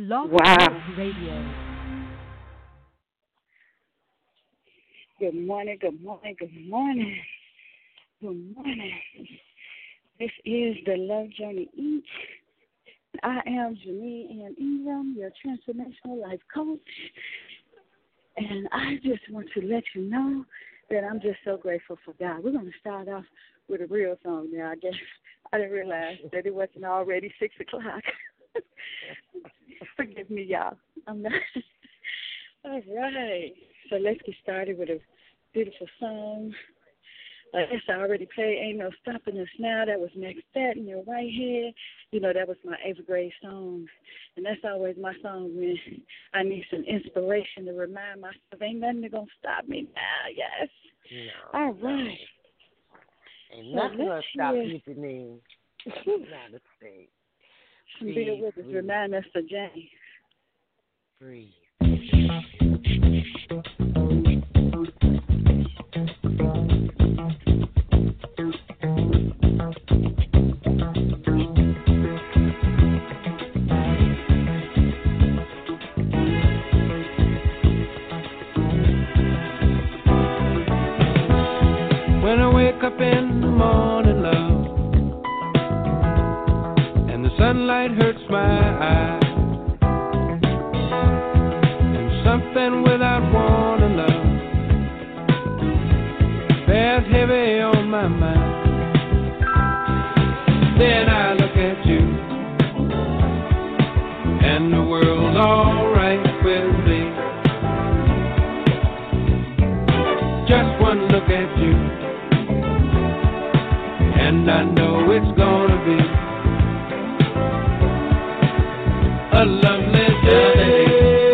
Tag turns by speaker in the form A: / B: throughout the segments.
A: Blog
B: Wow.
A: Talk Radio.
B: Good morning, good morning, good morning. Good morning. This is the Love Journey Each. I am Janine Ann Ingram, your transformational life coach. And I just want to let you know that I'm just so grateful for God. We're going to start off with a real song now, I guess. I didn't realize that it wasn't already 6 o'clock. Forgive me, y'all. I'm not. All right. So let's get started with a beautiful song. I guess I already played Ain't No Stopping Us Now. That was Next That in Your Right Head. You know, that was my 8th grade song. And that's always my song when I need some inspiration to remind myself, ain't nothing going to stop me now. Yes.
C: No.
B: All right.
C: Ain't nothing going to stop you, Janine. Not a thing.
B: Bill Withers remind us of James.
C: Breathe.
D: When I wake up in the morning, love, and the sunlight hurts my eyes, and something without warning, love, bears heavy on my mind. Then I look at you, and the world's alright with me. Just one look at you, and I know it's gonna be a lovely day.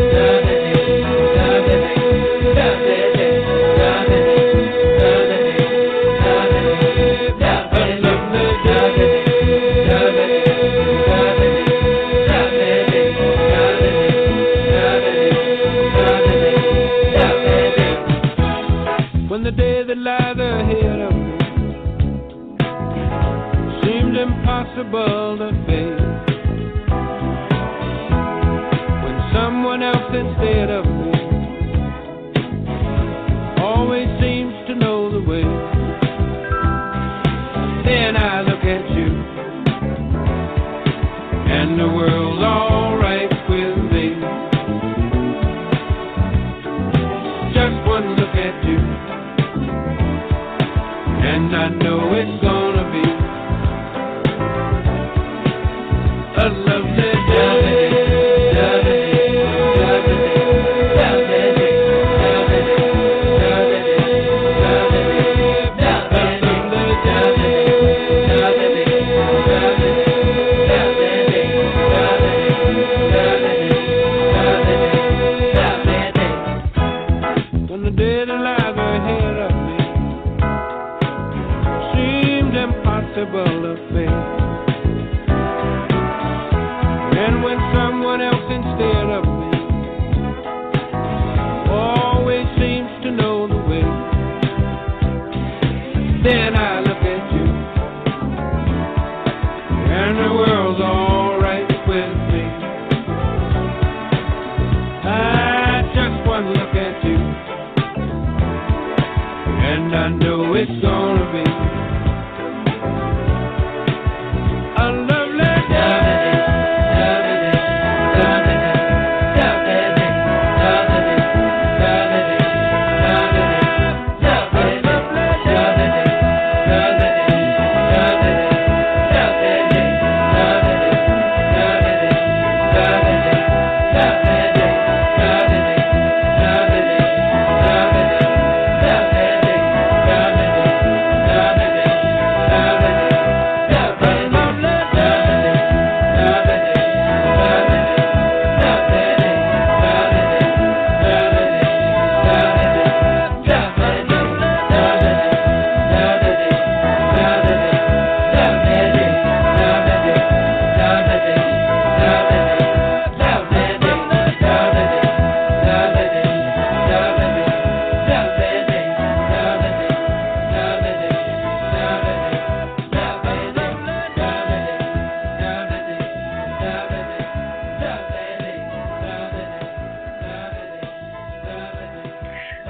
D: When the day that lies ahead of me seems impossible to face, when someone else instead of me always seems to know the way, then I look at you, and the world's alright with me. Just one look at you, and I know it's gonna be a lovely day.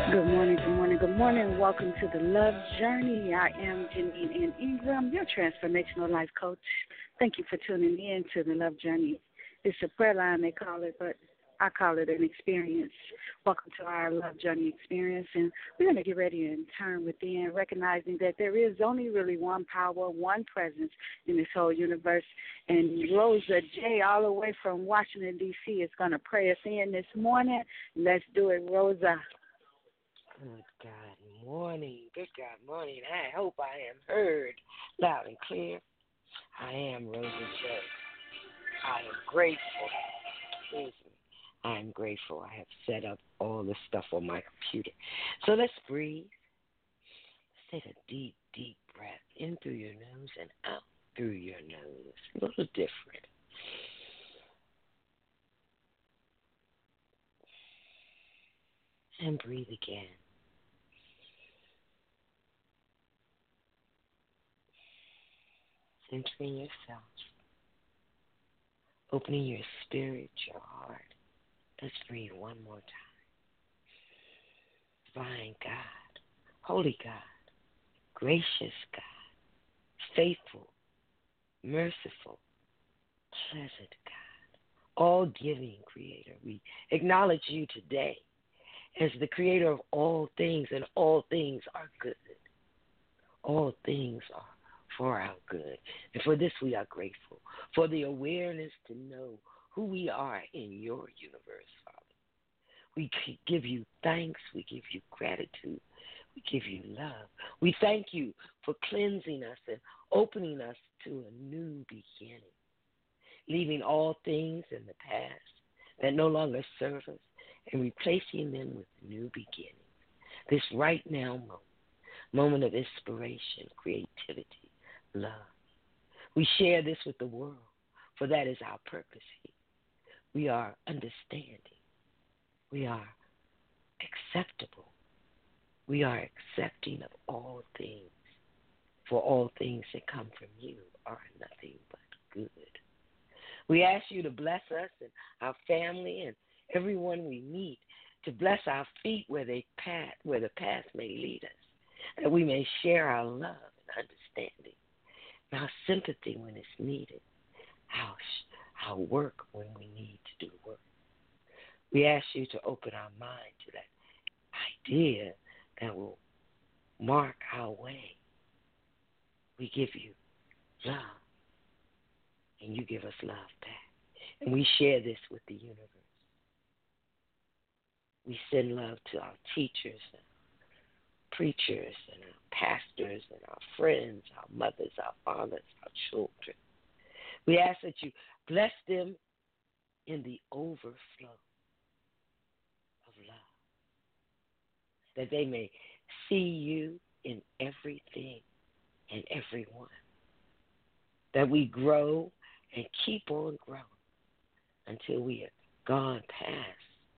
B: Good morning, good morning, good morning. Welcome to the Love Journey. I am Janine N. Ingram, your transformational life coach. Thank you for tuning in to the Love Journey. It's a prayer line, they call it, but I call it an experience. Welcome to our Love Journey experience, and we're going to get ready and turn within, recognizing that there is only really one power, one presence in this whole universe. And Rosa J., all the way from Washington, D.C., is going to pray us in this morning. Let's do it, Rosa.
C: Good God morning. Good God morning. I hope I am heard loud and clear. I am Rosa J. I am grateful. Excuse me. I am grateful. I have set up all the stuff on my computer. So let's breathe. Let's take a deep, deep breath in through your nose and out through your nose. A little different. And breathe again. Centering yourself. Opening your spirit, your heart. Let's breathe one more time. Divine God, holy God, gracious God, faithful, merciful, pleasant God, all-giving Creator. We acknowledge you today as the Creator of all things, and all things are good. All things are for our good. And for this we are grateful, for the awareness to know who we are in your universe, Father. We give you thanks. We give you gratitude. We give you love. We thank you for cleansing us and opening us to a new beginning, leaving all things in the past that no longer serve us and replacing them with new beginnings. This right now moment of inspiration, creativity, love. We share this with the world, for that is our purpose here. We are understanding. We are acceptable. We are accepting of all things, for all things that come from you are nothing but good. We ask you to bless us and our family and everyone we meet, to bless our feet where the path may lead us, that we may share our love and understanding, and our sympathy when it's needed, our work when we need to do work. We ask you to open our mind to that idea that will mark our way. We give you love, and you give us love back. And we share this with the universe. We send love to our teachers, and preachers, and our pastors, and our friends, our mothers, our fathers, our children. We ask that you bless them in the overflow of love, that they may see you in everything and everyone, that we grow and keep on growing until we have gone past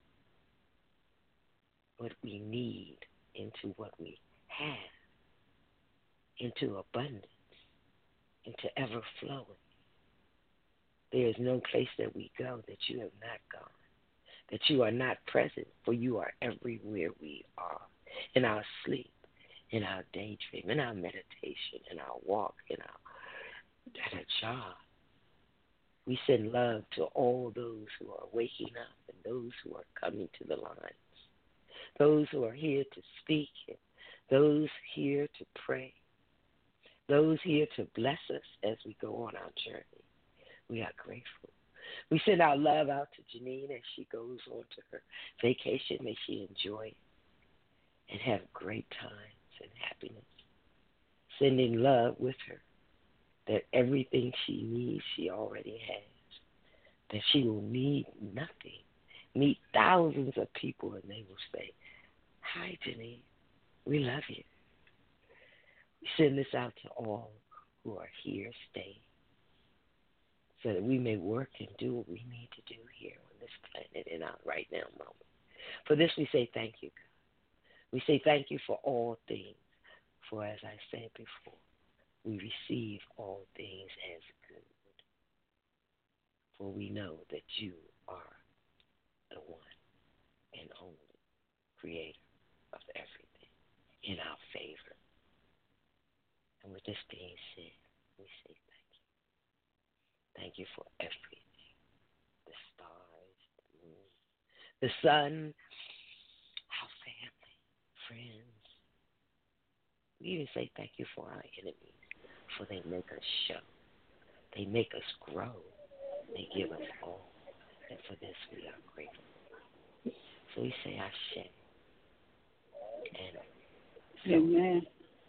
C: what we need into what we have, into abundance, into ever-flowing. There is no place that we go that you have not gone, that you are not present, for you are everywhere we are, in our sleep, in our daydream, in our meditation, in our walk, at a job. We send love to all those who are waking up and those who are coming to the lines, those who are here to speak, and those here to pray, those here to bless us as we go on our journey. We are grateful. We send our love out to Janine as she goes on to her vacation. May she enjoy it and have great times and happiness. Sending love with her, that everything she needs she already has, that she will need nothing. Meet thousands of people and they will say, "Hi, Janine, we love you." We send this out to all who are here staying, so that we may work and do what we need to do here on this planet in our right now moment. For this we say thank you, God. We say thank you for all things, for as I said before, we receive all things as good, for we know that you are the one and only creator of being said, we say thank you. Thank you for everything. The stars, the moon, the sun, our family, friends. We even say thank you for our enemies, for they make us show. They make us grow. They give us all. And for this we are grateful. So we say Ashe. And so,
B: Amen.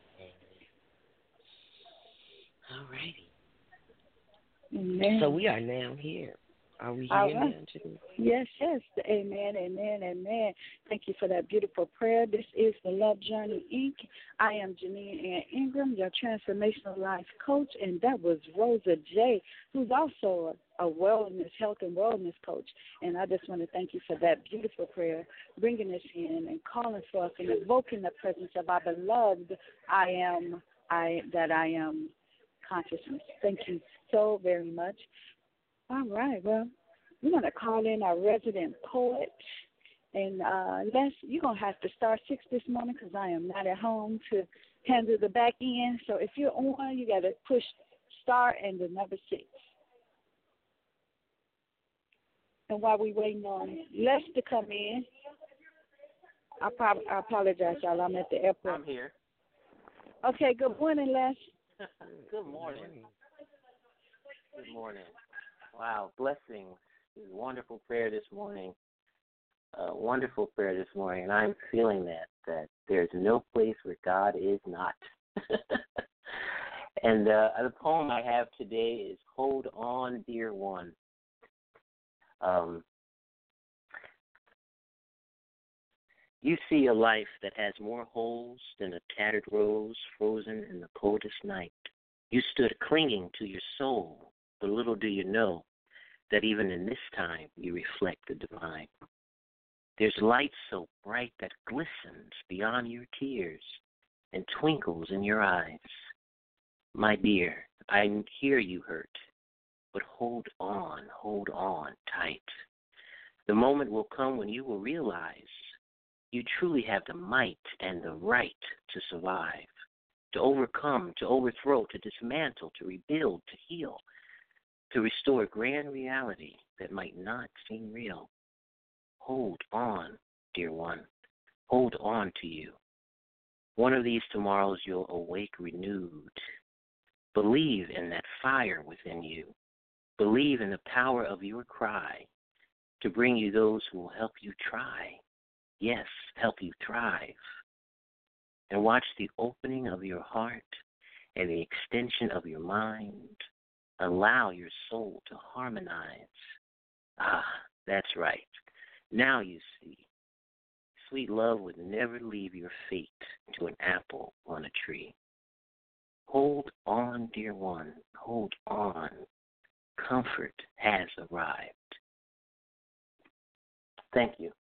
C: all righty.
B: Amen.
C: So we are now here. Are we
B: All
C: here
B: right.
C: now, Janine?
B: Yes, yes. Amen, amen, amen. Thank you for that beautiful prayer. This is the Love Journey, Inc. I am Janine Ann Ingram, your transformational life coach, and that was Rosa J., who's also a wellness, health and wellness coach. And I just want to thank you for that beautiful prayer, bringing us in and calling for us and invoking the presence of our beloved I am consciousness. Thank you so very much. All right, well, we're going to call in our resident poet. And Les, you're going to have to start 6 this morning because I am not at home to handle the back end. So if you're on, you got to push star and the number 6. And while we're waiting on Les to come in, I apologize, y'all. I'm at the airport.
A: I'm here.
B: Okay, good morning, Les.
A: Good morning. Good morning. Wow, blessings. Wonderful prayer this morning. Wonderful prayer this morning. And I'm feeling that there's no place where God is not. And the poem I have today is Hold On, Dear One. You see a life that has more holes than a tattered rose frozen in the coldest night. You stood clinging to your soul, but little do you know that even in this time you reflect the divine. There's light so bright that glistens beyond your tears and twinkles in your eyes. My dear, I hear you hurt, but hold on tight. The moment will come when you will realize you truly have the might and the right to survive, to overcome, to overthrow, to dismantle, to rebuild, to heal, to restore grand reality that might not seem real. Hold on, dear one. Hold on to you. One of these tomorrows you'll awake renewed. Believe in that fire within you. Believe in the power of your cry to bring you those who will help you try. Yes, help you thrive. And watch the opening of your heart and the extension of your mind. Allow your soul to harmonize. Ah, that's right. Now you see. Sweet love would never leave your fate to an apple on a tree. Hold on, dear one. Hold on. Comfort has arrived. Thank you.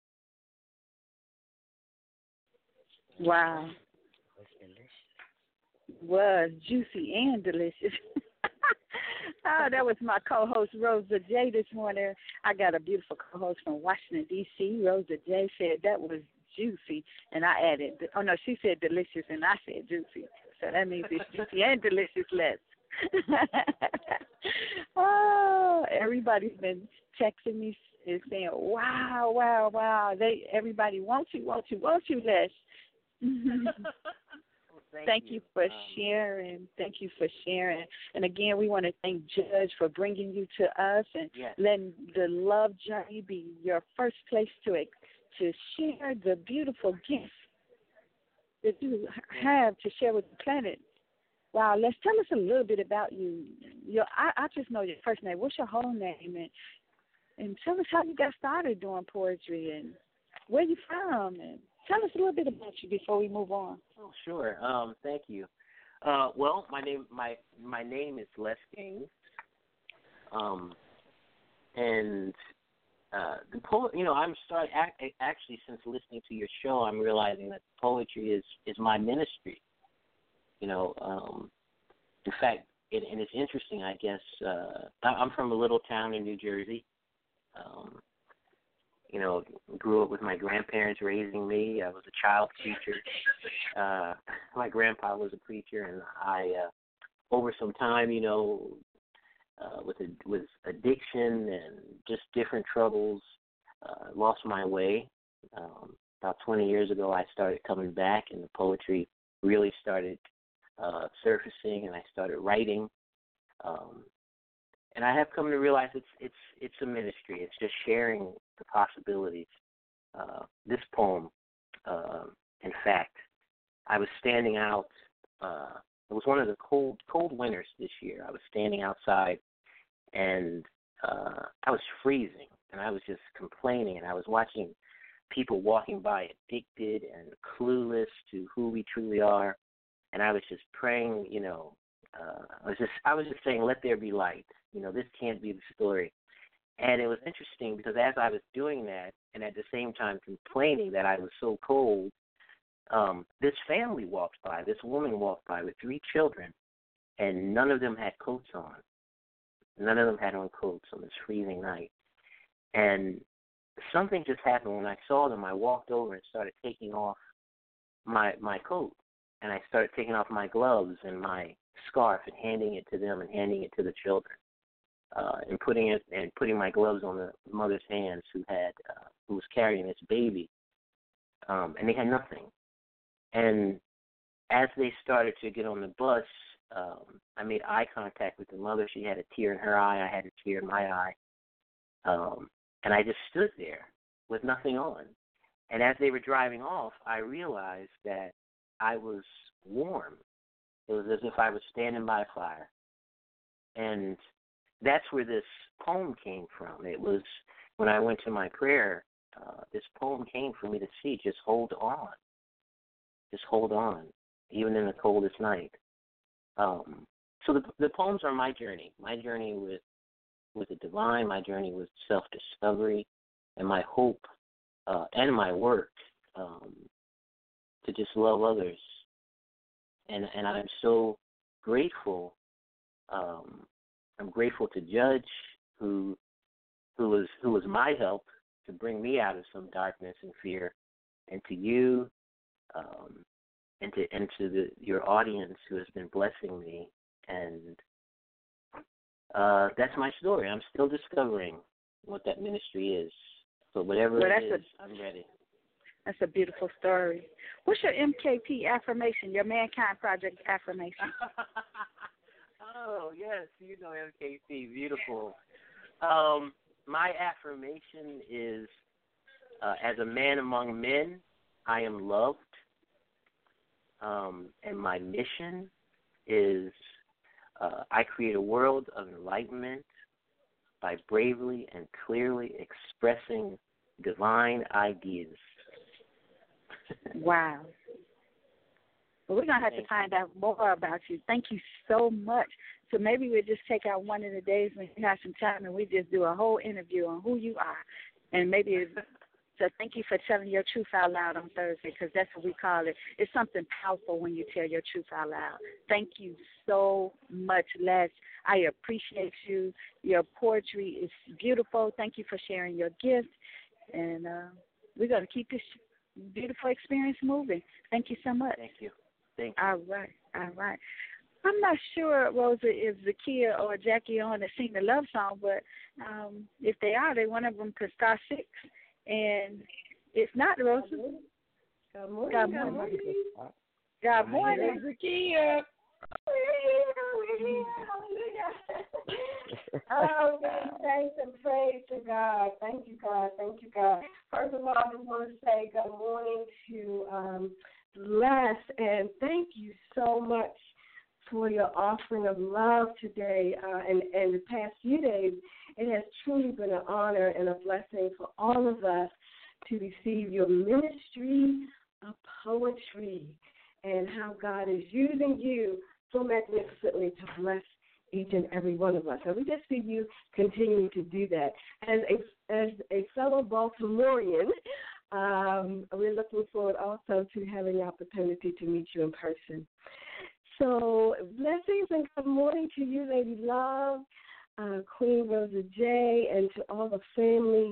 B: Wow. Was juicy and delicious. Oh, that was my co-host, Rosa J. this morning. I got a beautiful co-host from Washington, D.C. Rosa J. said that was juicy, and I added, oh, no, she said delicious, and I said juicy. So that means it's juicy and delicious less. Oh, everybody's been texting me and saying, wow, wow, wow. Everybody wants you, Les. Thank you for sharing. Thank you for sharing. And again, we want to thank Judge for bringing you to us and letting the Love Journey be your first place to share the beautiful gift that you have to share with the planet. Wow, let's tell us a little bit about you. I just know your first name. What's your whole name? And tell us how you got started doing poetry and where you from. And tell us a little bit about you before we move on.
A: Oh, sure. Thank you. Well, my name is Les Gaines. And the poet, I'm actually since listening to your show, I'm realizing that poetry is my ministry. In fact, and it's interesting, I guess. I'm from a little town in New Jersey. Grew up with my grandparents raising me. I was a child preacher. my grandpa was a preacher, and I, over some time, with addiction and just different troubles, lost my way. About 20 years ago, I started coming back, and the poetry really started surfacing, and I started writing. And I have come to realize it's a ministry. It's just sharing the possibilities. This poem, in fact, I was standing out. It was one of the cold winters this year. I was standing outside, and I was freezing, and I was just complaining, and I was watching people walking by addicted and clueless to who we truly are, and I was just praying, I was just saying, let there be light. This can't be the story. And it was interesting because as I was doing that and at the same time complaining that I was so cold, this family walked by, this woman walked by with 3 children, and none of them had coats on. None of them had on coats on this freezing night. And something just happened. When I saw them, I walked over and started taking off my coat. And I started taking off my gloves and my scarf and handing it to them and handing it to the children. And putting my gloves on the mother's hands who was carrying this baby. And they had nothing. And as they started to get on the bus, I made eye contact with the mother. She had a tear in her eye. I had a tear in my eye. And I just stood there with nothing on. And as they were driving off, I realized that I was warm. It was as if I was standing by a fire. And that's where this poem came from. It was when I went to my prayer, this poem came for me to see, just hold on. Just hold on, even in the coldest night. So the poems are my journey with the divine, my journey with self-discovery, and my hope and my work to just love others. And I'm so grateful. I'm grateful to Judge, who was my help to bring me out of some darkness and fear, and to you, and to your audience who has been blessing me. And that's my story. I'm still discovering what that ministry is. So whatever it is, I'm ready.
B: That's a beautiful story. What's your MKP affirmation, your Mankind Project affirmation?
A: Oh, yes, MKP, beautiful. My affirmation is, as a man among men, I am loved. And my mission is I create a world of enlightenment by bravely and clearly expressing divine ideas.
B: Wow. Well, we're going to have to find out more about you. Thank you so much. So maybe we'll just take out one of the days when you have some time and we just do a whole interview on who you are. And maybe, so thank you for telling your truth out loud on Thursday, because that's what we call it. It's something powerful when you tell your truth out loud. Thank you so much, Les. I appreciate you. Your poetry is beautiful. Thank you for sharing your gift. And we're going to keep this beautiful experience moving. Thank you so much.
A: Thank you. Thank you.
B: All right. I'm not sure, Rosa, if Zakia or Jackie on to sing the love song, but if they are, one of them could star 6. And if not, Rosa.
C: Good morning.
B: Good morning. Good morning,
C: Zakia.
E: Oh, thanks and praise to God. Thank you, God. Thank you, God. First of all, I just want to say good morning to Les, and thank you so much for your offering of love today. And the past few days, it has truly been an honor and a blessing for all of us to receive your ministry of poetry and how God is using you so magnificently to bless each and every one of us. And we just see you continuing to do that. As a fellow Baltimorean, we're looking forward also to having the opportunity to meet you in person. So blessings and good morning to you, Lady Love, Queen Rosa J., and to all the family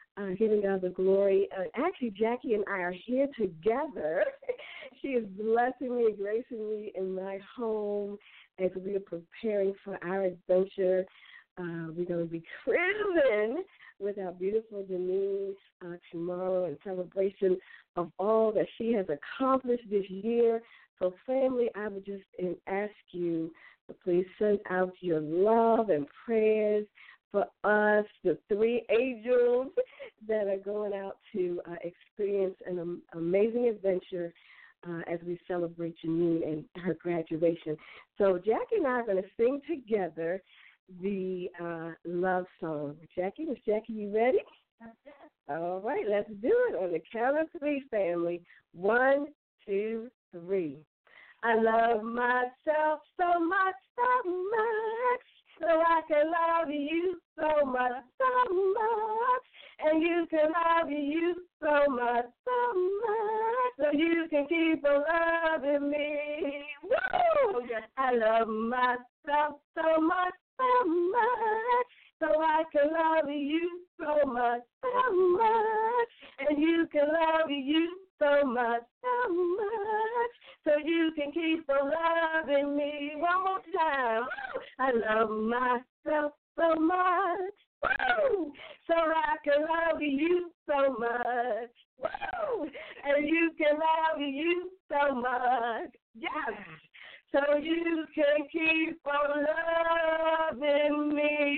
E: giving God the glory. Actually, Jackie and I are here together. She is blessing me and gracing me in my home as we are preparing for our adventure. We're going to be cruising with our beautiful Denise tomorrow in celebration of all that she has accomplished this year. So, family, I would just ask you to please send out your love and prayers for us, the 3 angels that are going out to experience an amazing adventure as we celebrate Janine and her graduation. So Jackie and I are going to sing together the love song. Miss Jackie, you ready? All right, let's do it on the count of 3, family. 1, 2, 3. I love myself so much, so much, so I can love you so much, so much, and you can love you so much, so you can keep on loving me. Woo! I love myself so much, so I can love you so much, and you can love you so much, so you can keep on loving me. One more time. I love myself so much, woo, so I can love you so much, woo, and you can love you so much, yes, so you can keep on loving me.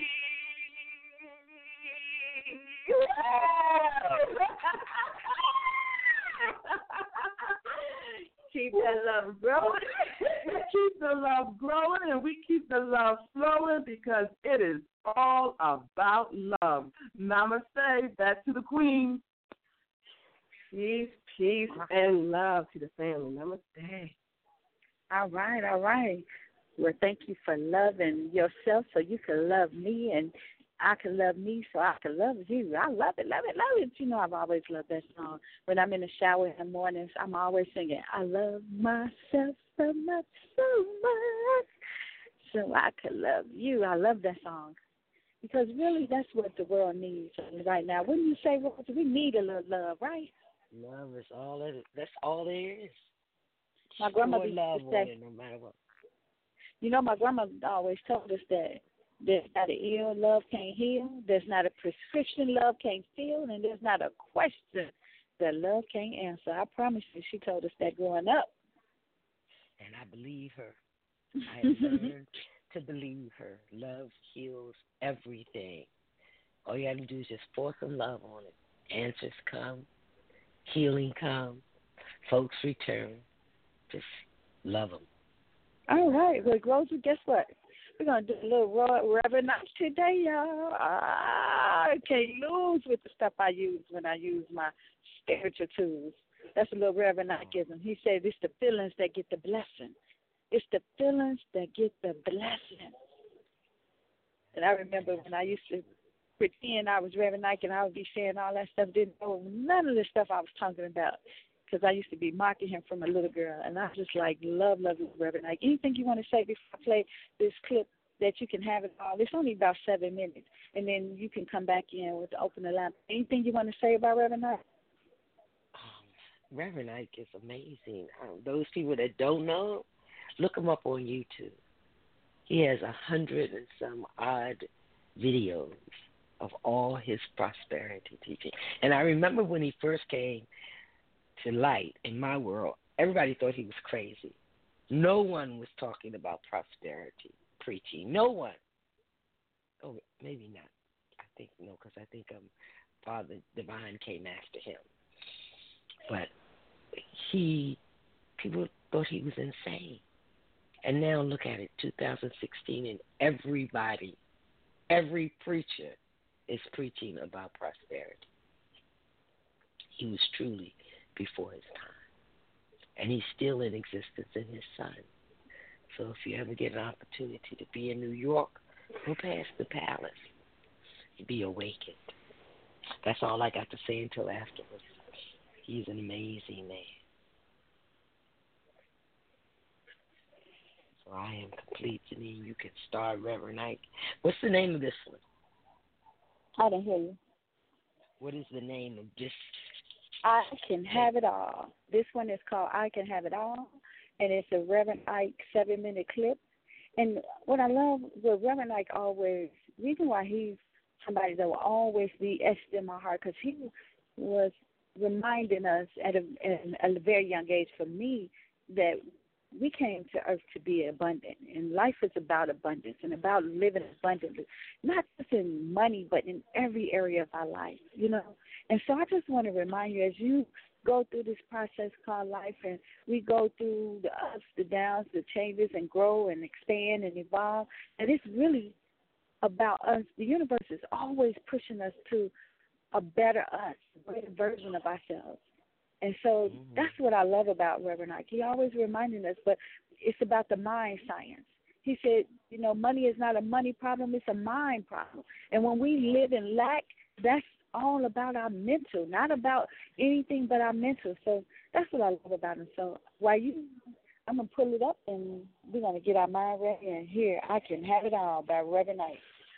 E: Keep that love growing.
F: Keep the love growing, and we keep the love flowing because it is all about love. Namaste. Back to the Queen.
B: Peace, peace, and love to the family. Namaste.
G: All right. Well, thank you for loving yourself so you can love me, and I can love me so I can love you. I love it. You know, I've always loved that song. When I'm in the shower in the mornings, I'm always singing, I love myself so much, so I can love you. I love that song because really that's what the world needs right now. Wouldn't you say, Roger? We need a little love, right?
C: Love is all that's all there is.
G: My grandmother used
C: love
G: to say,
C: it no matter what.
G: You know, my grandma always told us that there's not an ill love can't heal, there's not a prescription love can't fill, and there's not a question that love can't answer. I promise you, she told us that growing up.
C: And I believe her. I have learned to believe her. Love heals everything. All you have to do is just pour some love on it. Answers come, healing come, folks return. Just love them.
G: All right. Well, Rosie, guess what? We're going to do a little Reverend Night today, y'all. I can't lose with the stuff I use when I use my spiritual tools. That's a little Reverend Nightism. He said it's the feelings that get the blessing. It's the feelings that get the blessing. And I remember when I used to pretend I was Reverend Night and I would be saying all that stuff, didn't know none of the stuff I was talking about. Because I used to be mocking him from a little girl, and I just love Reverend Ike. Anything you want to say before I play this clip that you can have it all? It's only about 7 minutes, and then you can come back in with the open the line. Anything you want to say about Reverend Ike?
C: Reverend Ike is amazing. Those people that don't know, look him up on YouTube. He has 100 and some odd videos of all his prosperity teaching. And I remember when he first came to light in my world, everybody thought he was crazy. No one was talking about prosperity preaching. No one. Oh, maybe not. I think no, because I think Father Divine came after him. But people thought he was insane. And now look at it, 2016, and every preacher is preaching about prosperity. He was truly before his time. And he's still in existence in his son. So if you ever get an opportunity to be in New York, go past the palace. Be awakened. That's all I got to say until afterwards. He's an amazing man. So I am complete, Janine. You can start Reverend Ike. What's the name of this one?
G: I didn't hear you.
C: What is the name of this?
G: I Can Have It All. This one is called I Can Have It All, and it's a Reverend Ike 7-minute clip. And what I love, what Reverend Ike always, reason why he's somebody that will always be etched in my heart, because he was reminding us at a very young age, for me, that we came to earth to be abundant, and life is about abundance and about living abundantly, not just in money, but in every area of our life, you know. And so I just want to remind you, as you go through this process called life, and we go through the ups, the downs, the changes, and grow and expand and evolve, and it's really about us. The universe is always pushing us to a better us, a greater version of ourselves. And so that's what I love about Reverend Ike. He always reminding us, but it's about the mind science. He said, you know, money is not a money problem, it's a mind problem. And when we live in lack, that's all about our mental, not about anything but our mental. So that's what I love about him. So while I'm going to pull it up, and we're going to get our mind ready and hear I Can Have It All by Reverend Ike.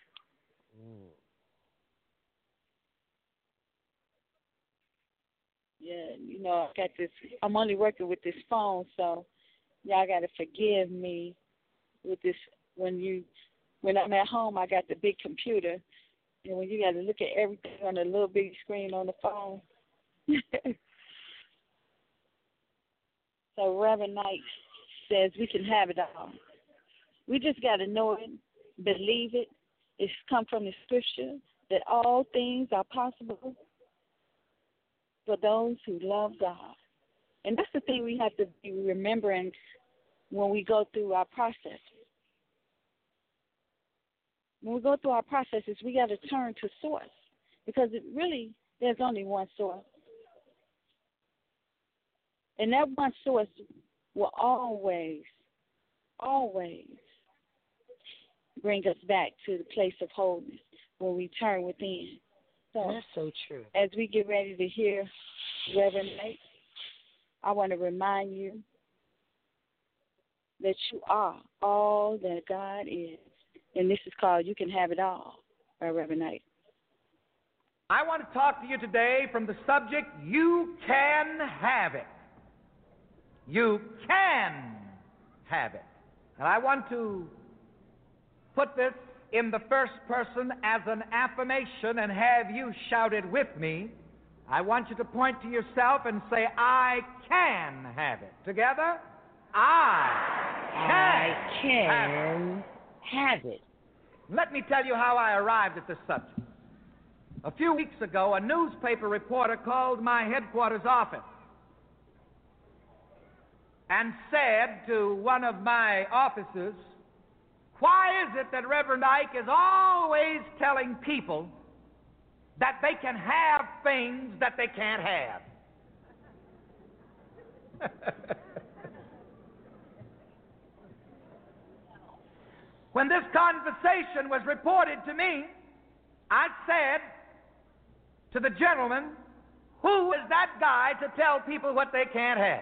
G: Yeah, you know, I got this. I'm only working with this phone, so y'all got to forgive me with this. When I'm at home, I got the big computer, and when you got to look at everything on the little big screen on the phone. So Reverend Knight says we can have it all. We just got to know it, believe it. It's come from the scripture that all things are possible for those who love God. And that's the thing we have to be remembering when we go through our processes. When we go through our processes, we got to turn to source, because there's only one source. And that one source will always bring us back to the place of wholeness when we turn within. So
C: that's so true.
G: As we get ready to hear Reverend Nate, I want to remind you that you are all that God is. And this is called You Can Have It All by Reverend Nate.
H: I want to talk to you today from the subject, You Can Have It. You can have it. And I want to put this in the first person as an affirmation and have you shout it with me. I want you to point to yourself and say, I can have it. Together, I can
C: have it.
H: Let me tell you how I arrived at this subject. A few weeks ago, a newspaper reporter called my headquarters office and said to one of my officers, why is it that Reverend Ike is always telling people that they can have things that they can't have? When this conversation was reported to me, I said to the gentleman, who is that guy to tell people what they can't have?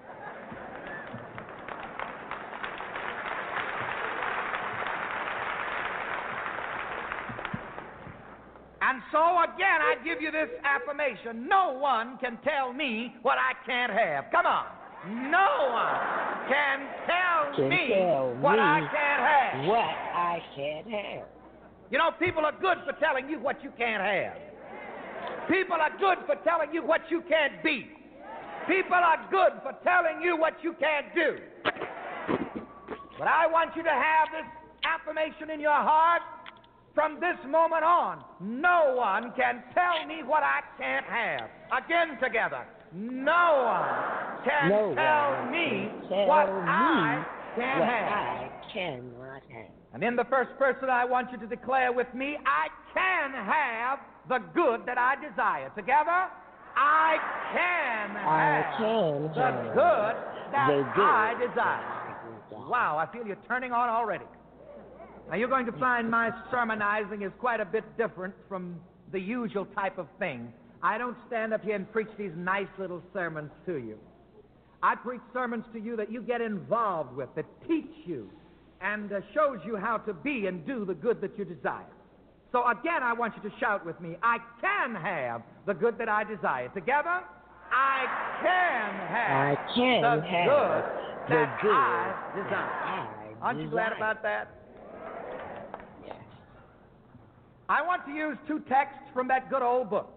H: And so, again, I give you this affirmation. No one can tell me what I can't have. Come on. No one can tell me what I can't have.
C: What I can't have.
H: You know, people are good for telling you what you can't have. People are good for telling you what you can't be. People are good for telling you what you can't do. But I want you to have this affirmation in your heart. From this moment on, no one can tell me what I can't have. Again together. No one can tell me what I can't have.
C: I cannot have.
H: And in the first person, I want you to declare with me, I can have the good that I desire. Together, I can have the good that I desire. Wow, I feel you turning on already. Now, you're going to find my sermonizing is quite a bit different from the usual type of thing. I don't stand up here and preach these nice little sermons to you. I preach sermons to you that you get involved with, that teach you and shows you how to be and do the good that you desire. So again, I want you to shout with me. I can have the good that I desire. Together, I can have the good that I desire. Aren't you glad about that?
C: Yes.
H: I want to use two texts from that good old book.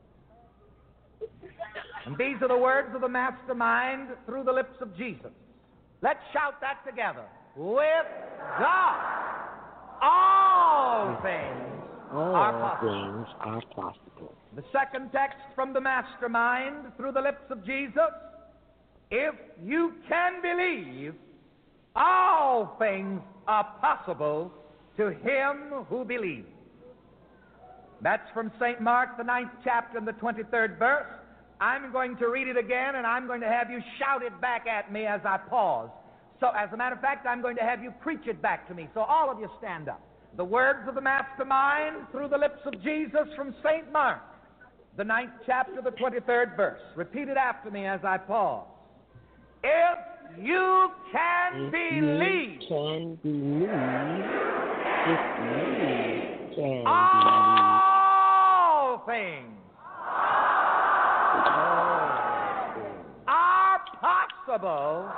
H: And these are the words of the mastermind through the lips of Jesus. Let's shout that together. With God, all things are possible. The second text from the mastermind through the lips of Jesus. If you can believe, all things are possible to him who believes. That's from St. Mark, the 9th chapter and the 23rd verse. I'm going to read it again, and I'm going to have you shout it back at me as I pause. So, as a matter of fact, I'm going to have you preach it back to me. So all of you stand up. The words of the mastermind through the lips of Jesus from St. Mark, the 9th chapter, the 23rd verse. Repeat it after me as I pause. If you can believe, all things are possible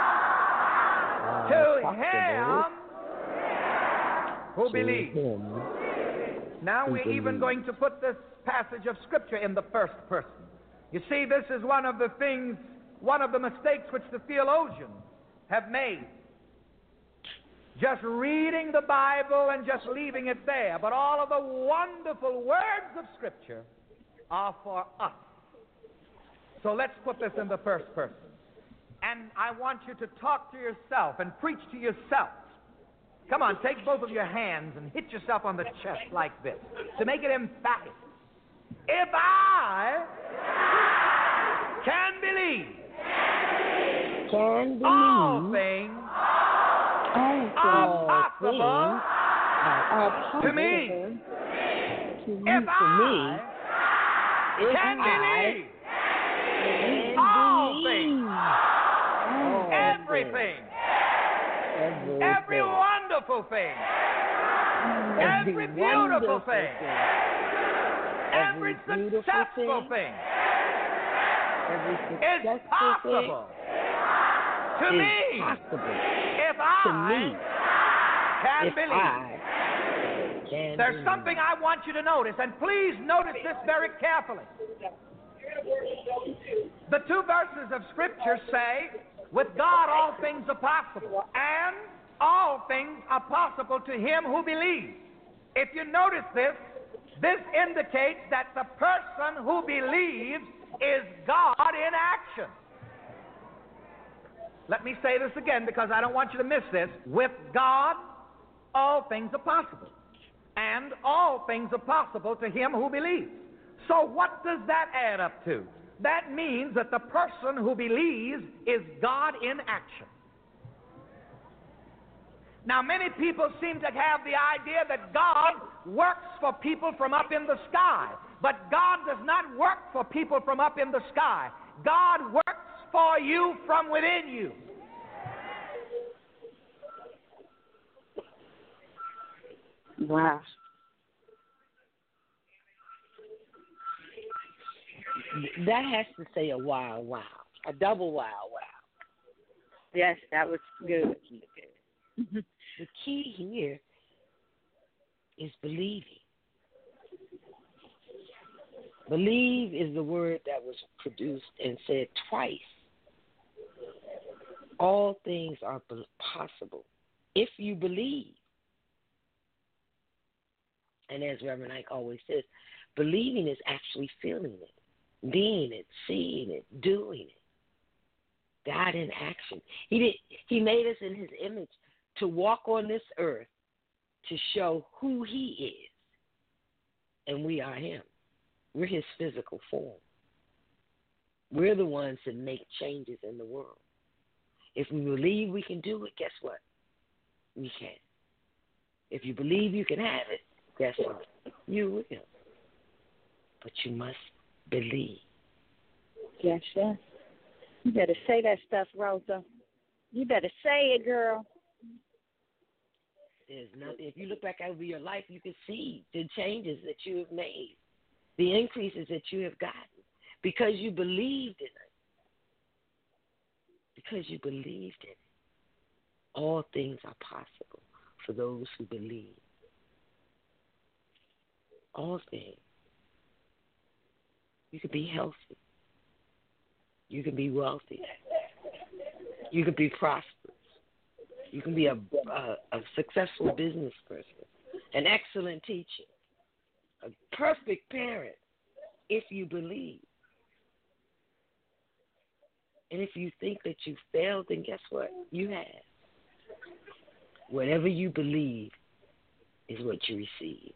H: to him who believes. Now we're even going to put this passage of Scripture in the first person. You see, this is one of the mistakes which the theologians have made. Just reading the Bible and just leaving it there. But all of the wonderful words of Scripture are for us. So let's put this in the first person. And I want you to talk to yourself and preach to yourself. Come on, take both of your hands and hit yourself on the chest like this to make it emphatic. If I can believe, all things are possible to me. If I can believe, all things, everything, every wonderful thing, every beautiful thing, every successful thing is possible to me if I can believe. There's something I want you to notice, and please notice this very carefully. The two verses of Scripture say, with God all things are possible, and all things are possible to him who believes. If you notice this indicates that the person who believes is God in action. Let me say this again because I don't want you to miss this. With God, all things are possible, and all things are possible to him who believes. So what does that add up to? That means that the person who believes is God in action. Now, many people seem to have the idea that God works for people from up in the sky. But God does not work for people from up in the sky. God works for you from within you.
B: Wow.
C: That has to say a wow, wow. A double wow, wow.
B: Yes, that was good.
C: The key here is believing. Believe is the word that was produced and said twice. All things are possible if you believe. And as Reverend Ike always says, believing is actually feeling it, being it, seeing it, doing it. God in action. He made us in his image to walk on this earth to show who he is. And we are him. We're his physical form. We're the ones that make changes in the world. If we believe we can do it, guess what? We can. If you believe you can have it, guess what? You will. But you must believe.
B: Yes, yes. You better say that stuff, Rosa. You better say it, girl.
C: There's nothing. If you look back over your life, you can see the changes that you have made, the increases that you have gotten, because you believed in it. Because you believed in it. All things are possible for those who believe. All things. You can be healthy. You can be wealthy. You can be prosperous. You can be a successful business person, an excellent teacher, a perfect parent if you believe. And if you think that you failed, then guess what? You have. Whatever you believe is what you receive.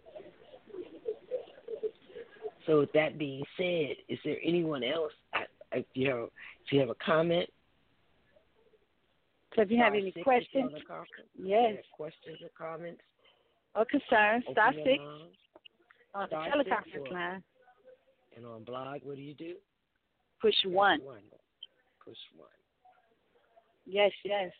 C: So with that being said, is there anyone else? If you have a comment.
G: So if you have any questions, yes.
C: Questions or comments.
G: Or concerns, star 6 on the teleconference line.
C: And on blog, what do you do?
G: Push 1.
C: Push 1.
G: Yes.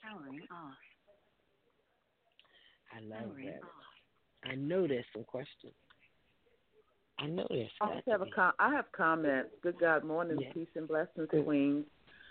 C: I love that. I know there's some questions. I know there's.
F: I have comments. Good God morning, peace and blessings, Queens.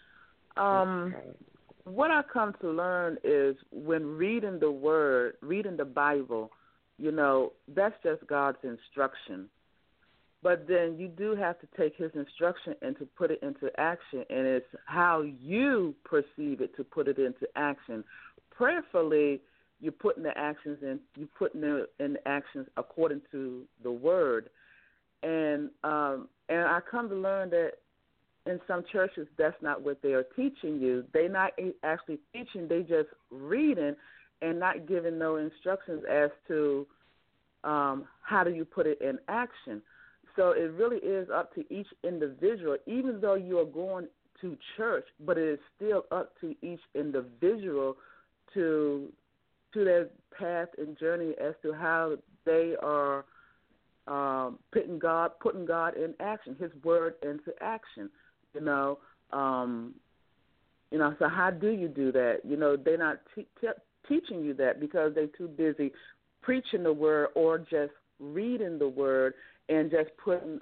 F: What I come to learn is when reading the Word, reading the Bible, that's just God's instruction. But then you do have to take His instruction and to put it into action, and it's how you perceive it to put it into action. Prayerfully, you're putting the actions in. You're putting it in actions according to the Word, and I come to learn that in some churches that's not what they are teaching you. They're not actually teaching. They just reading and not giving no instructions as to how do you put it in action. So it really is up to each individual, even though you are going to church, but it is still up to each individual to their path and journey as to how they are putting God in action, His Word into action. So how do you do that? They're not teaching you that because they're too busy preaching the Word or just reading the Word and just putting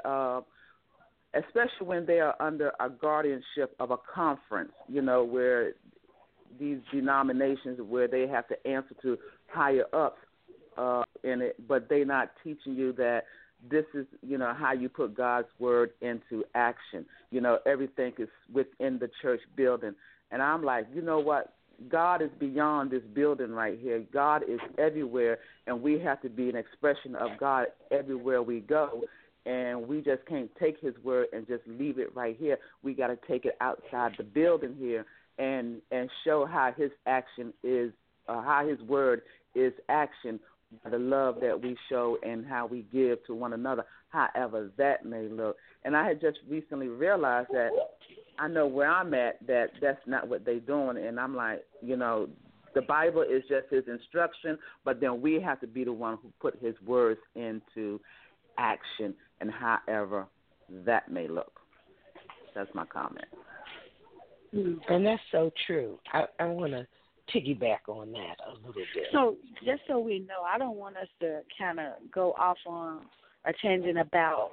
F: especially when they are under a guardianship of a conference, where these denominations where they have to answer to higher ups in it, but they're not teaching you that this is, how you put God's Word into action. Everything is within the church building. And I'm like, you know what? God is beyond this building right here. God is everywhere, and we have to be an expression of God everywhere we go. And we just can't take His Word and just leave it right here. We got to take it outside the building here and show how His action is, how His Word is action, the love that we show and how we give to one another, however that may look. And I had just recently realized that I know where I'm at, that's not what they're doing. And I'm like, the Bible is just His instruction, but then we have to be the one who put His words into action, and however that may look. That's my comment.
C: And that's so true. I want to piggyback on that a little bit.
G: So just so we know, I don't want us to kind of go off on a tangent about,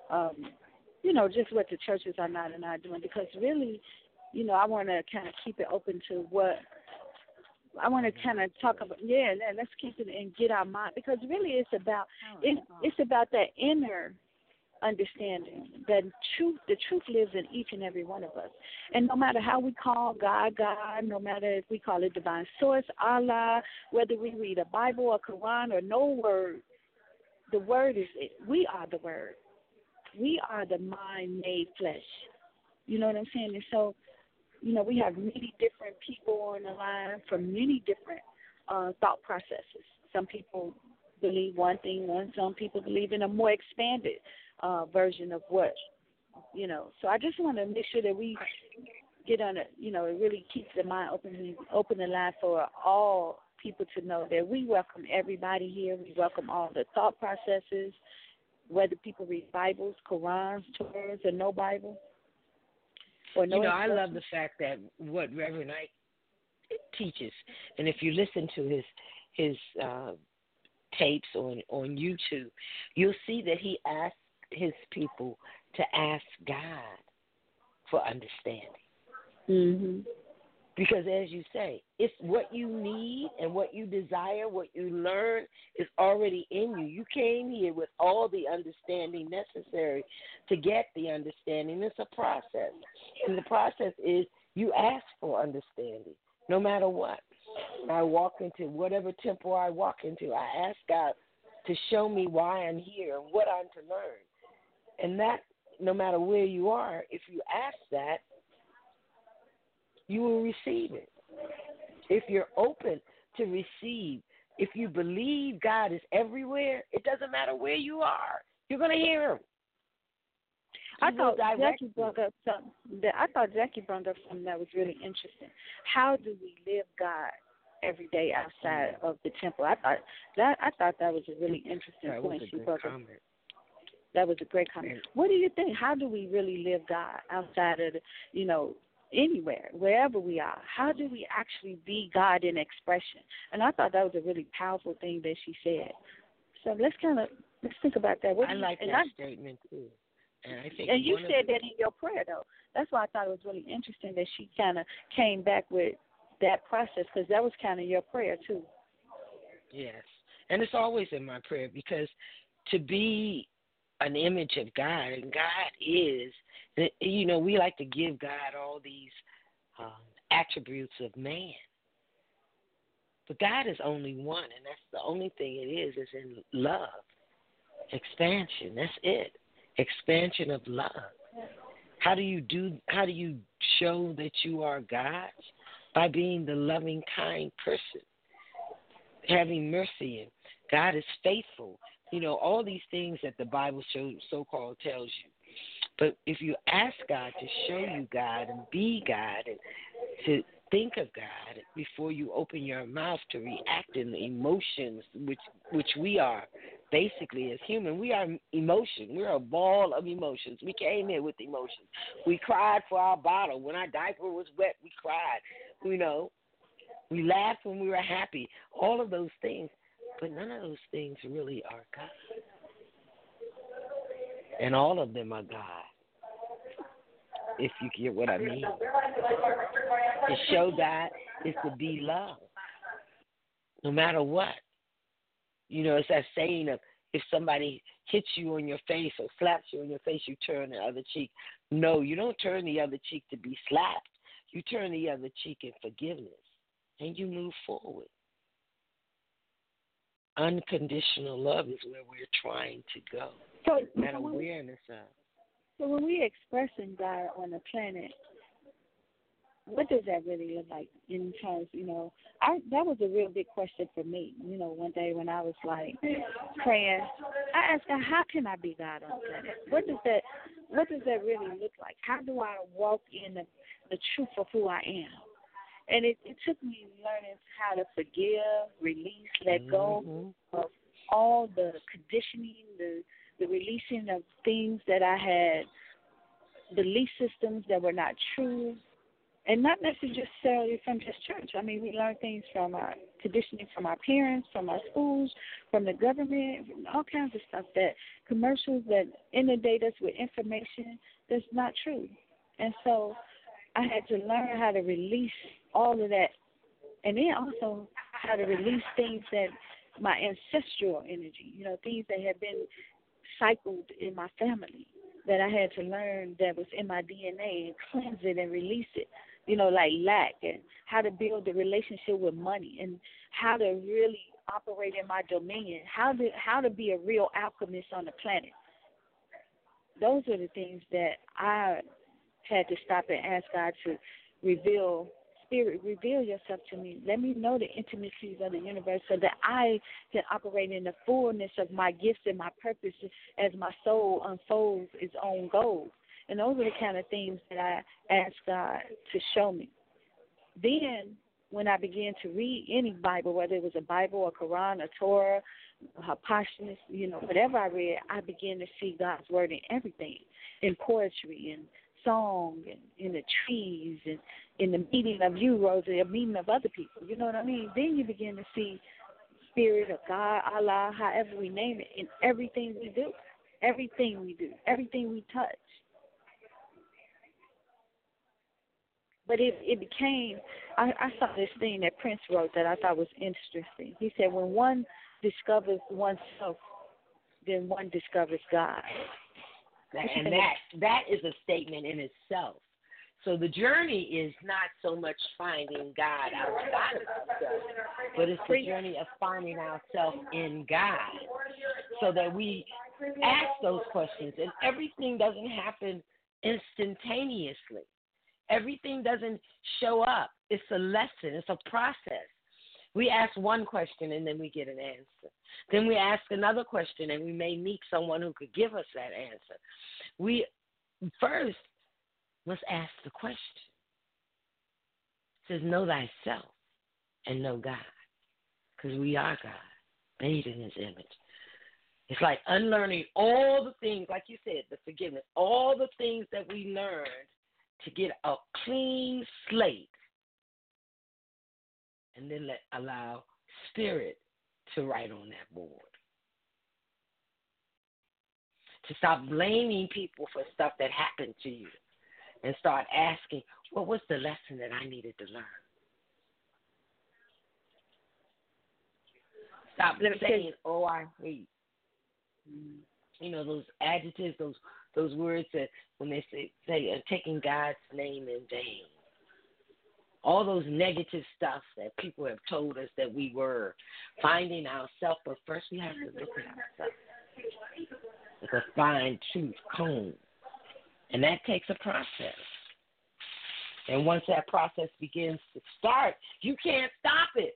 G: just what the churches are not and not doing, because really, I want to kind of keep it open to what I want to kind of talk about. Yeah, let's keep it and get our mind, because really it's about that inner understanding that the truth lives in each and every one of us. And no matter how we call God, no matter if we call it divine source, Allah, whether we read a Bible or Quran or no word, the Word is it. We are the Word. We are the mind made flesh. You know what I'm saying? And so, we have many different people on the line from many different thought processes. Some people believe one thing, some people believe in a more expanded version of what, So I just want to make sure that we get on it, it really keeps the mind open the line for all people to know that we welcome everybody here. We welcome all the thought processes, whether people read Bibles, Qurans, Torahs, or no Bible. Or no
C: I love the fact that what Reverend Ike teaches, and if you listen to his tapes on YouTube, you'll see that he asked his people to ask God for understanding.
B: Mm-hmm.
C: Because as you say, it's what you need and what you desire, what you learn is already in you. You came here with all the understanding necessary to get the understanding. It's a process. And the process is you ask for understanding, no matter what. I walk into whatever temple I walk into, I ask God to show me why I'm here and what I'm to learn. And that, no matter where you are, if you ask that, you will receive it. If you're open to receive, if you believe God is everywhere, it doesn't matter where you are. You're going to hear him.
B: I thought Jackie brought up something that was really interesting. How do we live God every day outside of the temple? I thought that was a really interesting point she brought up. That was a great comment. What do you think? How do we really live God outside of anywhere, wherever we are? How do we actually be God in expression? And I thought that was a really powerful thing that she said. So let's think about that.
C: I like that statement too.
B: And you said that in your prayer, though. That's why I thought it was really interesting that she kind of came back with that process, because that was kind of your prayer too.
C: Yes, and it's always in my prayer, because to be an image of God, and God is, we like to give God all these attributes of man. But God is only one, and that's the only thing it is in love. Expansion, that's it. Expansion of love. How do you show that you are God's? By being the loving, kind person, having mercy, and God is faithful. All these things that the Bible so-called tells you. But if you ask God to show you God and be God and to think of God before you open your mouth to react in the emotions, which we are basically as human, we are emotion. We're a ball of emotions. We came here with emotions. We cried for our bottle. When our diaper was wet, we cried. We laughed when we were happy. All of those things. But none of those things really are God. And all of them are God, if you get what I mean. To show God is to be love, no matter what. It's that saying of, if somebody hits you on your face or slaps you on your face, you turn the other cheek. No, you don't turn the other cheek to be slapped. You turn the other cheek in forgiveness, and you move forward. Unconditional love is where we're trying to go.
B: So,
C: that awareness of.
B: So when we expressing God on the planet, what does that really look like in terms, that was a real big question for me. One day when I was praying, I asked God, how can I be God on the planet? What does that really look like? How do I walk in the truth of who I am? And it took me learning how to forgive, release, let go of all the conditioning, the releasing of things that I had, belief systems that were not true, and not necessarily from just church. I mean, we learn things from our conditioning, from our parents, from our schools, from the government, from all kinds of stuff, that commercials that inundate us with information that's not true. And so I had to learn how to release all of that, and then also how to release things that my ancestral energy, things that have been cycled in my family, that I had to learn that was in my DNA, and cleanse it and release it, like lack, and how to build a relationship with money, and how to really operate in my dominion, how to be a real alchemist on the planet. Those are the things that I had to stop and ask God to reveal. Spirit, reveal yourself to me. Let me know the intimacies of the universe so that I can operate in the fullness of my gifts and my purpose as my soul unfolds its own goals. And those are the kind of things that I ask God to show me. Then, when I began to read any Bible, whether it was a Bible, a Quran, a Torah, a Hapationist, whatever I read, I began to see God's word in everything, in poetry and
G: song and in the trees and in the meeting of you, Rosie, a meeting of other people. You know what I mean? Then you begin to see Spirit of God, Allah, however we name it, in everything we do, everything we touch. But it became, I saw this thing that Prince wrote that I thought was interesting. He said, when one discovers oneself, then one discovers God.
C: And that is a statement in itself. So the journey is not so much finding God outside of ourselves, but it's the journey of finding ourselves in God, so that we ask those questions. And everything doesn't happen instantaneously. Everything doesn't show up. It's a lesson. It's a process. We ask one question and then we get an answer. Then we ask another question and we may meet someone who could give us that answer. We first must ask the question. It says, know thyself and know God, because we are God, made in his image. It's like unlearning all the things, like you said, the forgiveness, all the things that we learned to get a clean slate, and then allow Spirit to write on that board. To stop blaming people for stuff that happened to you and start asking, what was the lesson that I needed to learn? Stop saying, oh, I hate. You know, those adjectives, those words that when they say taking God's name in vain. All those negative stuff that people have told us that we were, finding ourselves, but first we have to look at ourselves with a fine-tooth comb. And that takes a process. And once that process begins to start, you can't stop it.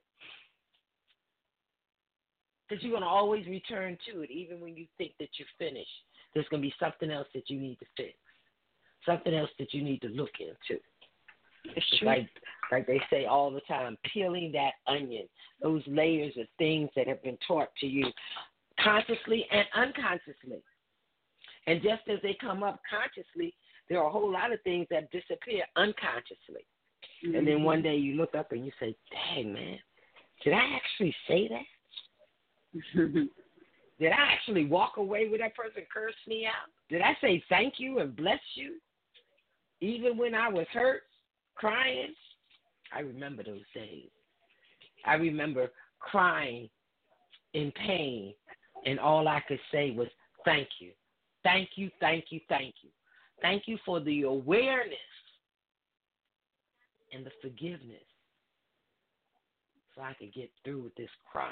C: Because you're going to always return to it, even when you think that you're finished. There's going to be something else that you need to fix, something else that you need to look into. It's like they say all the time, peeling that onion, those layers of things that have been taught to you consciously and unconsciously. And just as they come up consciously, there are a whole lot of things that disappear unconsciously. Mm-hmm. And then one day you look up and you say, dang, man, did I actually say that? Did I actually walk away with that person cursed me out? Did I say thank you and bless you? Even when I was hurt, crying? I remember those days. I remember crying in pain, and all I could say was thank you. Thank you, thank you, thank you. Thank you for the awareness and the forgiveness so I could get through with this cry.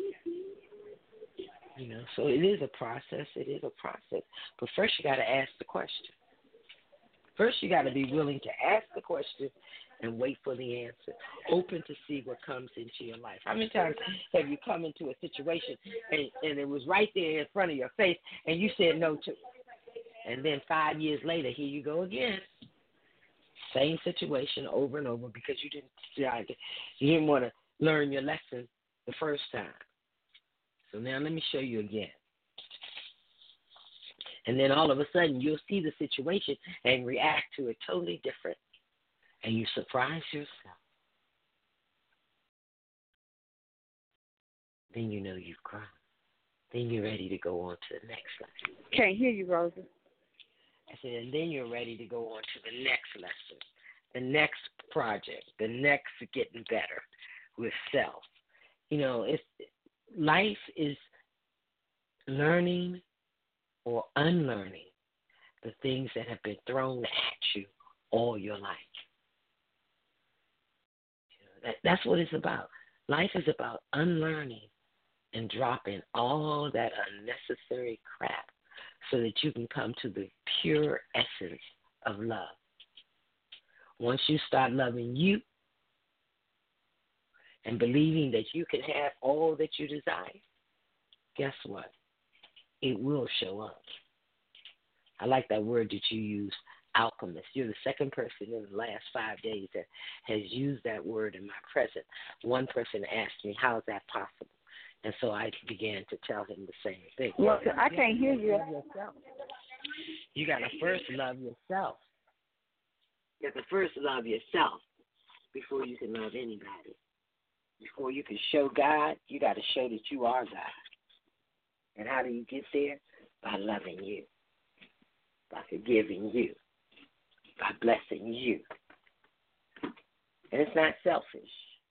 C: You know, so it is a process. It is a process. But first you got to ask the question. First you got to be willing to ask the question and wait for the answer. Open to see what comes into your life. How many times have you come into a situation and it was right there in front of your face and you said no to it? And then 5 years later, here you go again. Same situation over and over because you didn't want to learn your lesson the first time. So now let me show you again. And then all of a sudden you'll see the situation and react to it totally different. And you surprise yourself. Then you know you've grown. Then you're ready to go on to the next lesson.
G: Can't hear you, Rosa.
C: I said, and then you're ready to go on to the next lesson, the next project, the next getting better with self. You know, life is learning or unlearning the things that have been thrown at you all your life. You know, that's what it's about. Life is about unlearning and dropping all that unnecessary crap so that you can come to the pure essence of love. Once you start loving you and believing that you can have all that you desire, guess what? It will show up. I like that word that you use, alchemist. You're the second person in the last 5 days that has used that word in my presence. One person asked me, how is that possible? And so I began to tell him the same thing.
G: Well, I can't hear you.
C: You got to first love yourself. You have to first love yourself before you can love anybody. Before you can show God, you got to show that you are God. And how do you get there? By loving you, by forgiving you, by blessing you. And it's not selfish.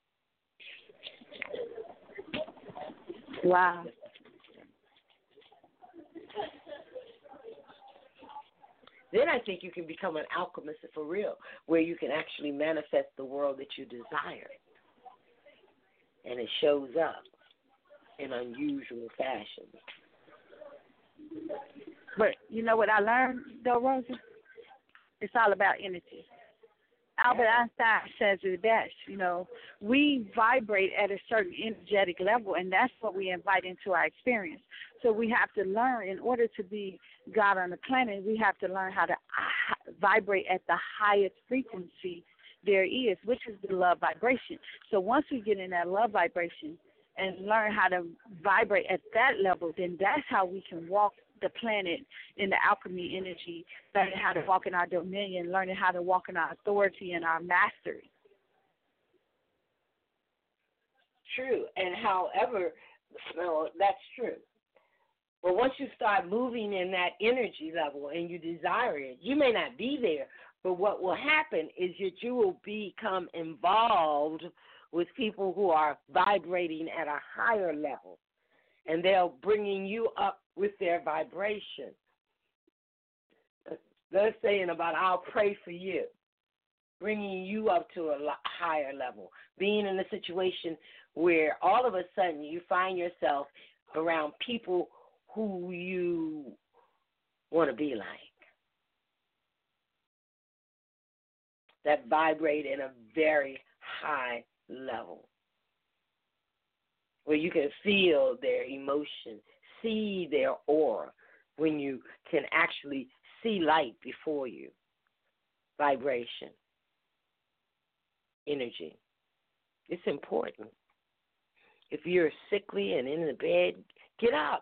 B: Wow.
C: Then I think you can become an alchemist for real, where you can actually manifest the world that you desire. And it shows up in unusual fashions.
B: But you know what I learned, though, Rosa? It's all about energy. Albert Einstein says it best, we vibrate at a certain energetic level, and that's what we invite into our experience. So we have to learn, in order to be God on the planet, we have to learn how to vibrate at the highest frequency there is, which is the love vibration. So once we get in that love vibration and learn how to vibrate at that level, then that's how we can walk the planet in the alchemy energy, learning how to walk in our dominion, learning how to walk in our authority and our mastery.
C: True. And however, that's true. But once you start moving in that energy level and you desire it, you may not be there, but what will happen is that you will become involved with people who are vibrating at a higher level, and they're bringing you up with their vibration. They're saying about, I'll pray for you, bringing you up to a higher level, being in a situation where all of a sudden you find yourself around people who you want to be like, that vibrate in a very high level, where you can feel their emotion, see their aura, when you can actually see light before you. Vibration, energy. It's important. If you're sickly and in the bed, get up.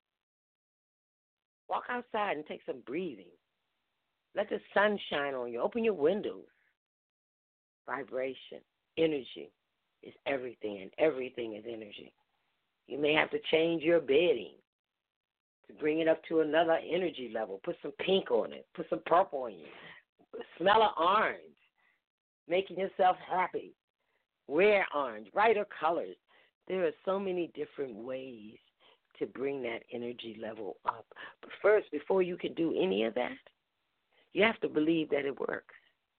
C: Walk outside and take some breathing. Let the sun shine on you. Open your windows. Vibration, energy is everything, and everything is energy. You may have to change your bedding to bring it up to another energy level. Put some pink on it. Put some purple on you. Smell of orange, making yourself happy. Wear orange, brighter colors. There are so many different ways to bring that energy level up. But first, before you can do any of that, you have to believe that it works.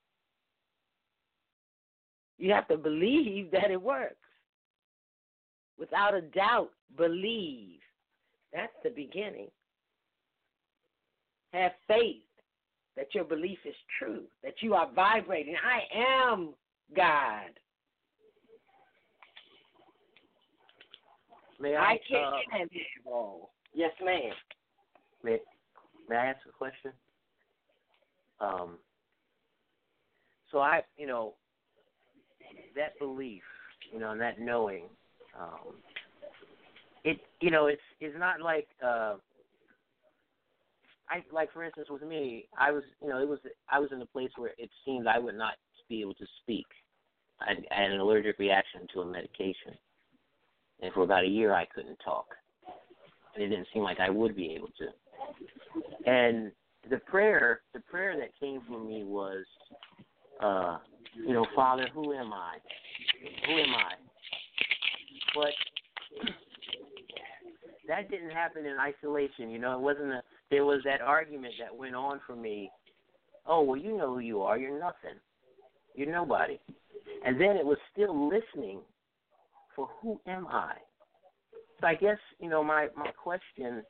C: You have to believe that it works. Without a doubt, believe. That's the beginning. Have faith that your belief is true, that you are vibrating. I am God. I can't Yes, ma'am.
A: May I ask a question? So that belief, and that knowing, it's not like like for instance with me, I was in a place where it seemed I would not be able to speak. I had an allergic reaction to a medication, and for about a year I couldn't talk. And it didn't seem like I would be able to. And the prayer that came from me was, Father, who am I? Who am I? But that didn't happen in isolation. It wasn't there was that argument that went on for me. Oh, well, you know who you are. You're nothing. You're nobody. And then it was still listening for who am I? So I guess, my question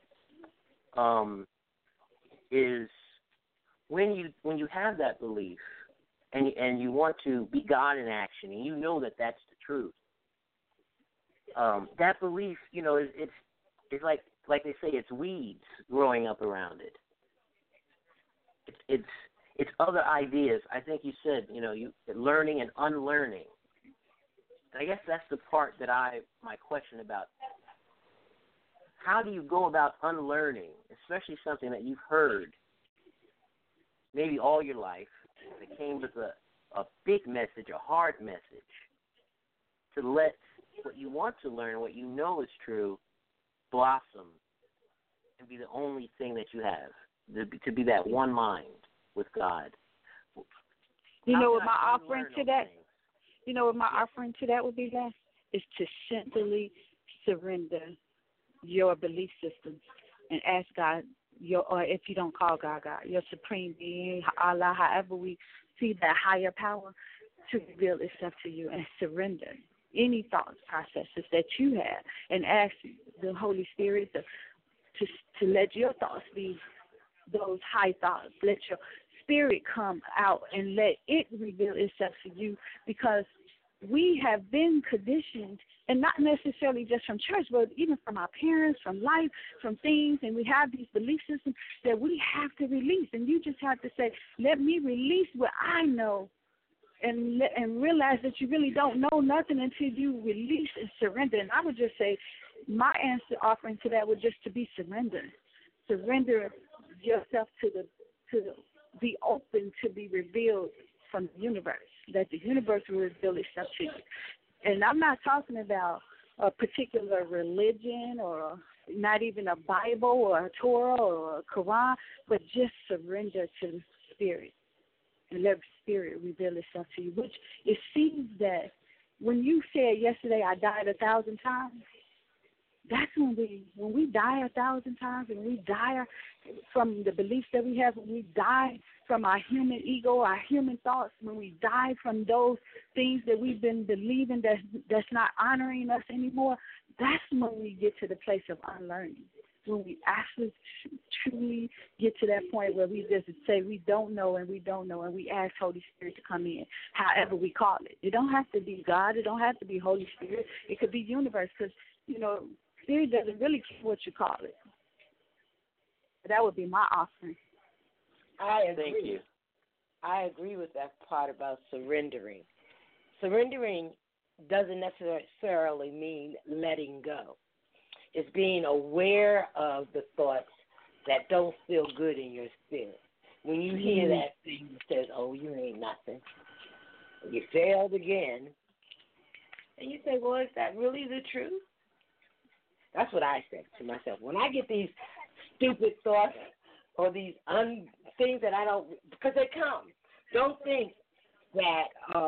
A: is when you have that belief and you want to be God in action, and you know that that's the truth, that belief, it's like they say, it's weeds growing up around it. It's other ideas. I think you said, you learning and unlearning. I guess that's the part that my question about. How do you go about unlearning, especially something that you've heard maybe all your life, if it came with a big message, a hard message, to let what you want to learn, what you know is true, blossom and be the only thing that you have, to be that one mind with God.
B: You know what my offering to that? You know what my offering to that would be, Les? Is to simply surrender your belief system and ask God, or if you don't call God, your supreme being, Allah, however we see that higher power, to reveal itself to you and surrender any thought processes that you have, and ask the Holy Spirit to let your thoughts be those high thoughts. Let your spirit come out and let it reveal itself to you, because we have been conditioned, and not necessarily just from church, but even from our parents, from life, from things, and we have these belief systems that we have to release. And you just have to say, let me release what I know, and realize that you really don't know nothing until you release and surrender. And I would just say my answer offering to that would just to be surrender. Surrender yourself to be open to be revealed from the universe, that the universe will reveal itself to you. And I'm not talking about a particular religion or not even a Bible or a Torah or a Quran, but just surrender to the Spirit and let the Spirit reveal itself to you, which it seems that when you said yesterday, I died 1,000 times, that's when we die 1,000 times, and we die from the beliefs that we have, when we die from our human ego, our human thoughts, when we die from those things that we've been believing that's not honoring us anymore, that's when we get to the place of unlearning, when we actually truly get to that point where we just say we don't know, and we ask Holy Spirit to come in, however we call it. It don't have to be God. It don't have to be Holy Spirit. It could be universe, because, Spirit doesn't really care what you call it. That would be my offering.
C: I agree.
A: Thank you.
C: I agree with that part about surrendering. Surrendering doesn't necessarily mean letting go. It's being aware of the thoughts that don't feel good in your spirit. When you hear that thing that says, oh, you ain't nothing, you failed again, and you say, well, is that really the truth? That's what I said to myself. When I get these stupid thoughts or these things that I don't, because they come. Don't think that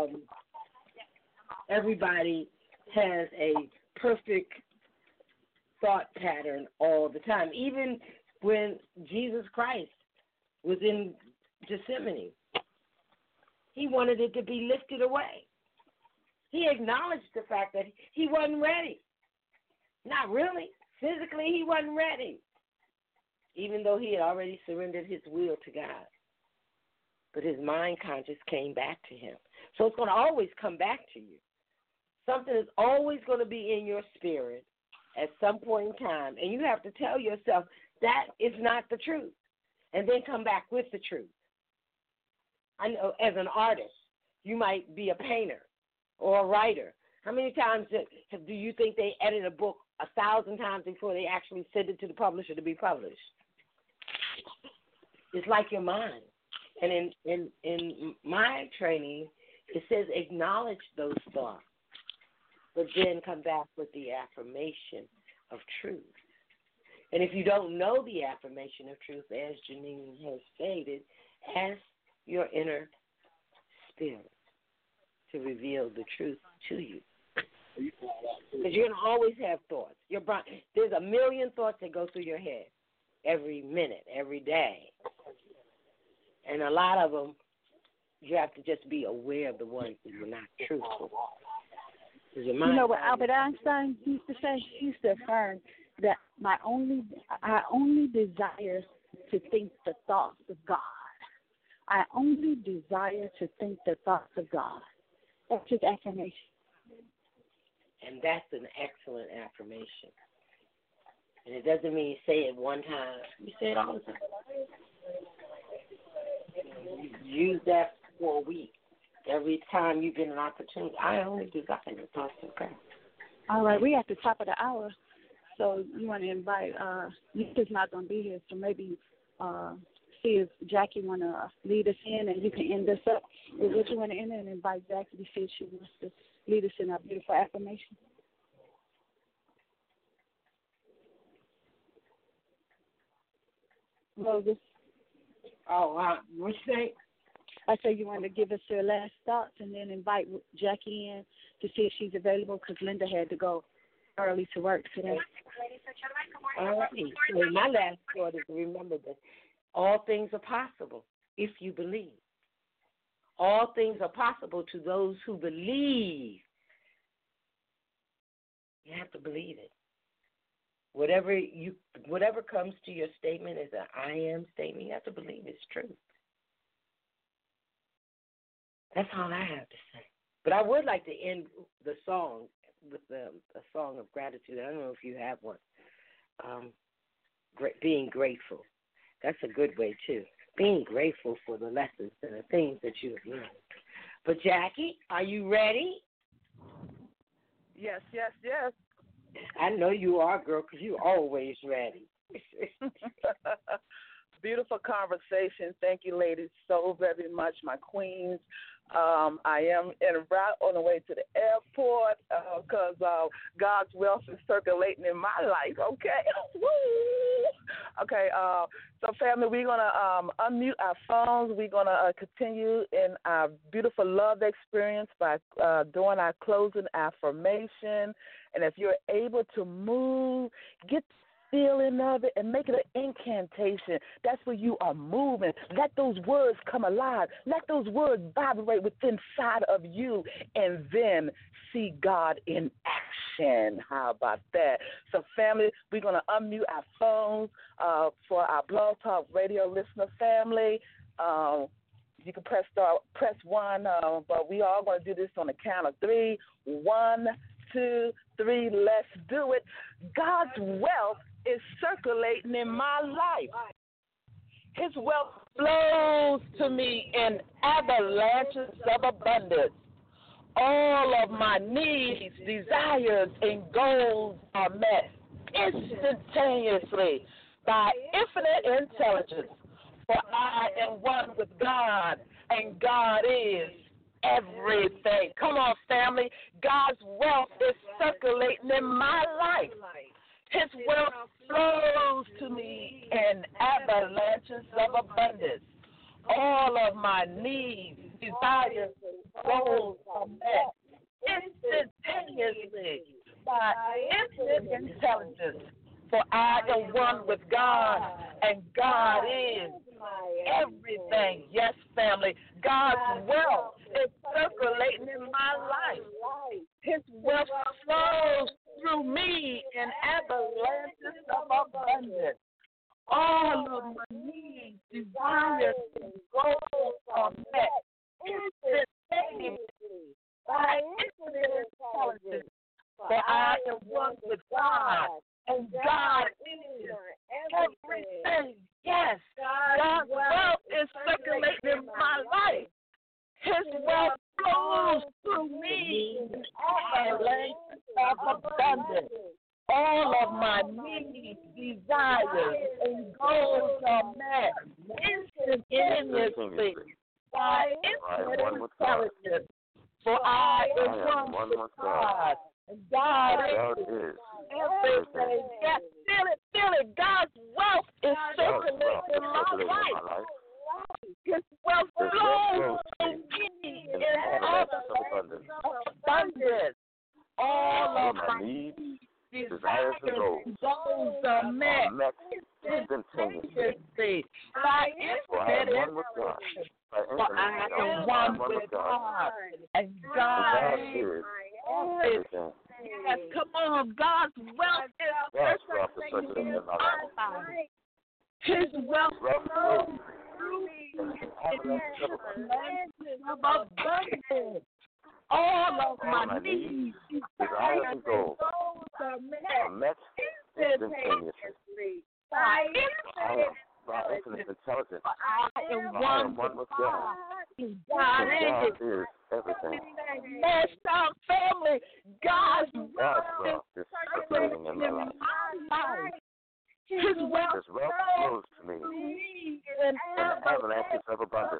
C: everybody has a perfect thought pattern all the time. Even when Jesus Christ was in Gethsemane, he wanted it to be lifted away. He acknowledged the fact that he wasn't ready. Not really. Physically, he wasn't ready, even though he had already surrendered his will to God. But his mind conscious came back to him. So it's going to always come back to you. Something is always going to be in your spirit at some point in time, and you have to tell yourself that is not the truth, and then come back with the truth. I know as an artist, you might be a painter or a writer. How many times do you think they edit a book 1,000 times before they actually send it to the publisher to be published? It's like your mind. And in my training, it says acknowledge those thoughts, but then come back with the affirmation of truth. And if you don't know the affirmation of truth, as Janine has stated, ask your inner spirit to reveal the truth to you. Because you're going to always have thoughts. There's a million thoughts that go through your head every minute, every day. And a lot of them, you have to just be aware of the ones that are not truthful. You
B: know what Albert Einstein used to say? He used to affirm that I only desire to think the thoughts of God. I only desire to think the thoughts of God. That's his affirmation.
C: And that's an excellent affirmation. And it doesn't mean you say it one time. You say it all the time. Use that for a week. Every time you get an opportunity, I only desire the thoughts of God.
B: All right, we at the top of the hour, so you want to invite, Nika's not going to be here, so maybe
G: see if Jackie want to lead us in, and you can end us up with what you want to end in, and invite Jackie to see if she wants to lead us in our beautiful affirmation. Moses.
C: Oh, what's that?
G: I said you wanted to give us your last thoughts and then invite Jackie in to see if she's available because Linda had to go early to work today.
C: All right. So my last thought is to remember that all things are possible if you believe. All things are possible to those who believe. You have to believe it. Whatever comes to your statement is an I am statement. You have to believe it's true. That's all I have to say. But I would like to end the song with a song of gratitude. I don't know if you have one. Being grateful. That's a good way, too. Being grateful for the lessons and the things that you have learned. But, Jackie, are you ready?
F: Yes.
C: I know you are, girl, because you're always ready.
F: Beautiful conversation. Thank you, ladies, so very much, my queens. I am en route on the way to the airport because God's wealth is circulating in my life, okay? Woo! Okay, so family, we're going to unmute our phones. We're going to continue in our beautiful love experience by doing our closing affirmation. And if you're able to move, get feeling of it and make it an incantation. That's where you are moving. Let those words come alive. Let those words vibrate within inside of you and then see God in action. How about that? So, family, we're going to unmute our phones for our Blog Talk Radio listener family. You can press one, but we are going to do this on the count of three. 1, 2, 3, let's do it. God's wealth is circulating in my life. His wealth flows to me in avalanches of abundance. All of my needs, desires, and goals are met instantaneously by infinite intelligence. For I am one with God, and God is everything. Come on, family. God's wealth is circulating in my life. His wealth flows to me in avalanches of abundance. All of my needs, desires, and goals are met instantaneously by infinite intelligence. For I am one with God, and God is everything. Yes, family. God's wealth is circulating in my life. His wealth flows through me in avalanches of abundance. All of my needs, desires, and goals are met instantaneously by infinite intelligence. For I am one with God, and God is everything. Yes, God's wealth is circulating in my life. His wealth flows through me in avalanches of abundance. All of my needs, desires, and goals are met instantaneously by infinite intelligence. For I am one with God, and God is everything. Yes, feel it. God's wealth is circulating in my life. His wealth flows through me in abundance. All of my needs, desires, and goals are met instantaneously by infinite intelligence. For I am one with God, and God is everything. Yes, come on, God's wealth is circulating in my life. His wealth flows through me in abundance of abundance. All of my needs, desires, and goals are met instantaneously by infinite intelligence. I am one with God. God is everything. Yes, our family, God's wealth is circulating in my life.
I: His wealth flows to me in avalanches of abundance.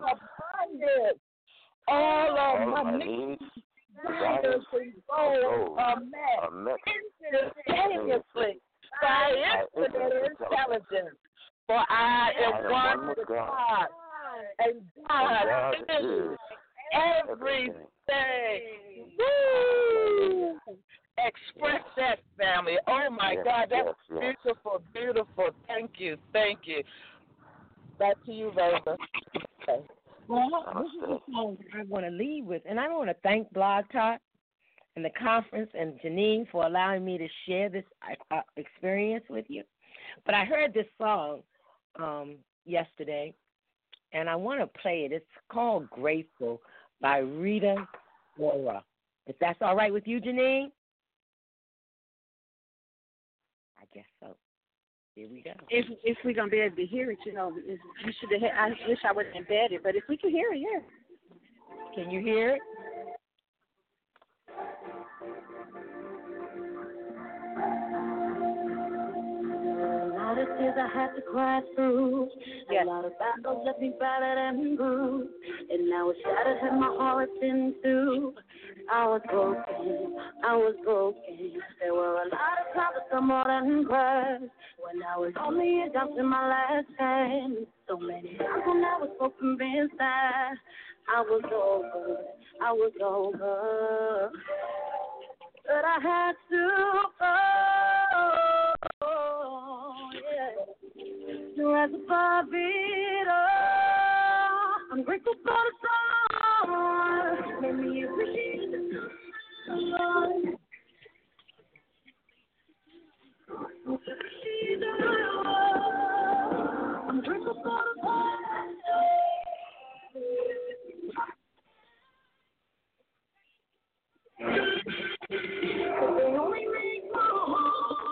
I: All of my needs, desires, and goals are met instantaneously by infinite intelligence. For I am one with God, and God is everything. Woo! Express that, family. Oh, my God, that's beautiful, beautiful. Thank you. Back to you, Rosa. Okay.
C: Well, this is the song I want to leave with, and I want to thank Blog Talk and the conference and Janine for allowing me to share this experience with you. But I heard this song yesterday, and I want to play it. It's called Grateful by Rita Ora. If that's all right with you, Janine? I guess so. Here we go.
G: If we're gonna be able to hear it, you should have. I wish I was embedded, but if we can hear it, yeah.
C: Can you hear it?
J: A lot of tears I had to cry through. A lot of battles left me battered and bruised, and now it's shattered, had my heart in two. I was broken. There were a lot of times I more than cried when I was only a dust in my last hand. So many times when I was so convinced that I was over, but I had to go, yeah. To rise above it all. I'm grateful for the sun. Made me appreciate the sun. I'm grateful for the sun. They only make my heart.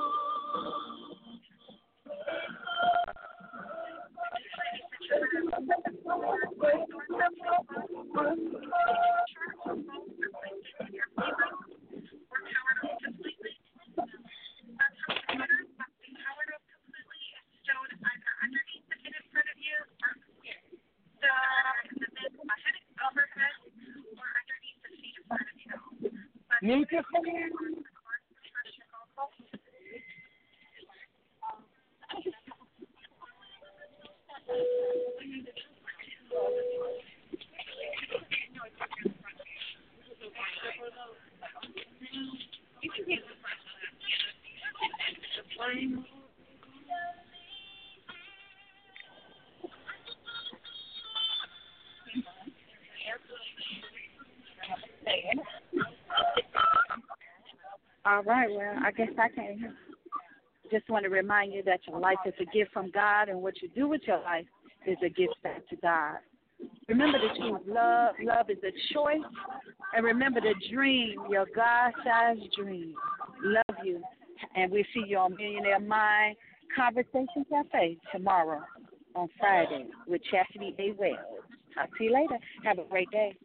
C: Me too.
G: All right, well, I guess I can. Just want to remind you that your life is a gift from God, and what you do with your life is a gift back to God. Remember to choose love. Love is a choice. And remember to dream your God-sized dream. Love you. And we'll see you on Millionaire Mind Conversation Cafe tomorrow on Friday with Chastity A. Wells. Talk to you later. Have a great day.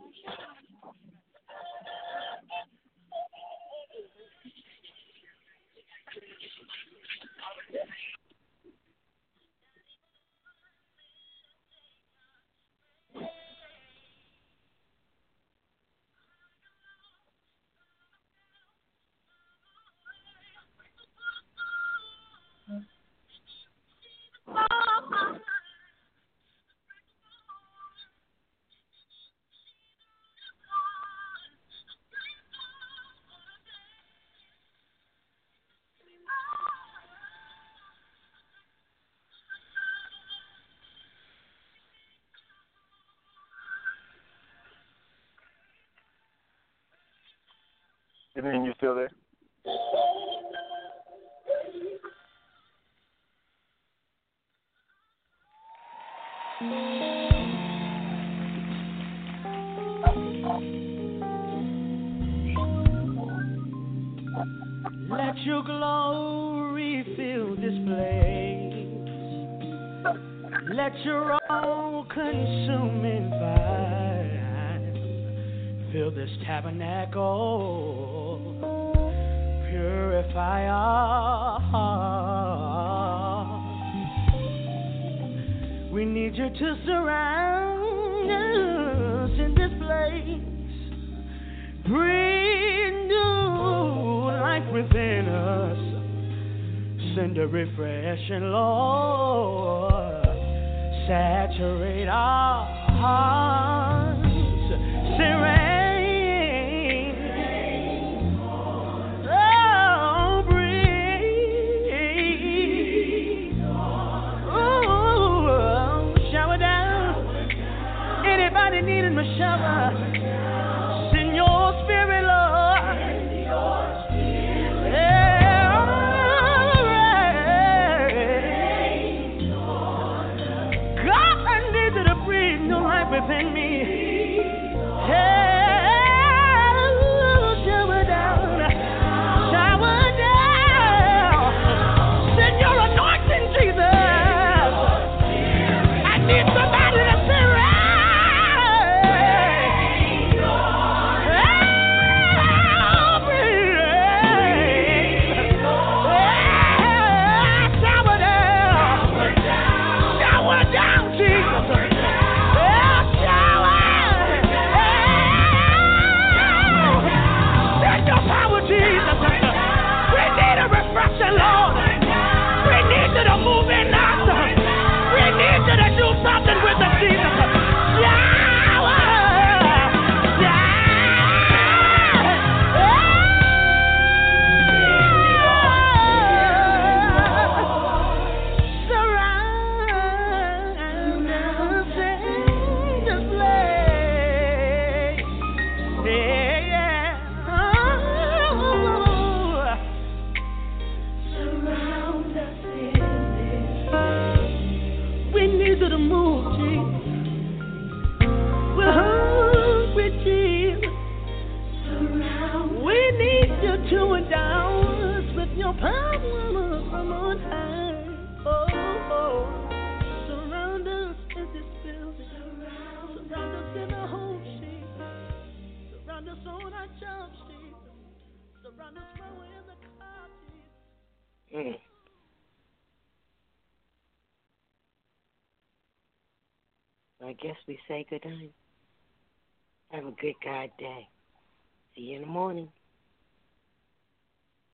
I: You mean you still there?
D: Let your glory fill this place. Let your all-consuming fire fill this tabernacle. Purify our hearts. We need you to surround us in this place. Breathe new life within us. Send a refreshing, Lord. Saturate our hearts. Send rain. Oh, breathe. Oh, shower down. Anybody needing a shower? Send your spirit, Lord. Within me, shower down, send your anointing, Jesus. I need somebody to say, shower down, Jesus. Lord, we need you to move in us. We need you to do something with us, Jesus. To move, Jesus. We're hungry, Jesus. We need you to endow us with your power from on high. Oh, surround us in this building. Surround us in the home, Jesus. Surround us on our jobs, Jesus. Surround us when we're in the car, Jesus.
C: I guess we say good night. Have a good God day. See you in the morning.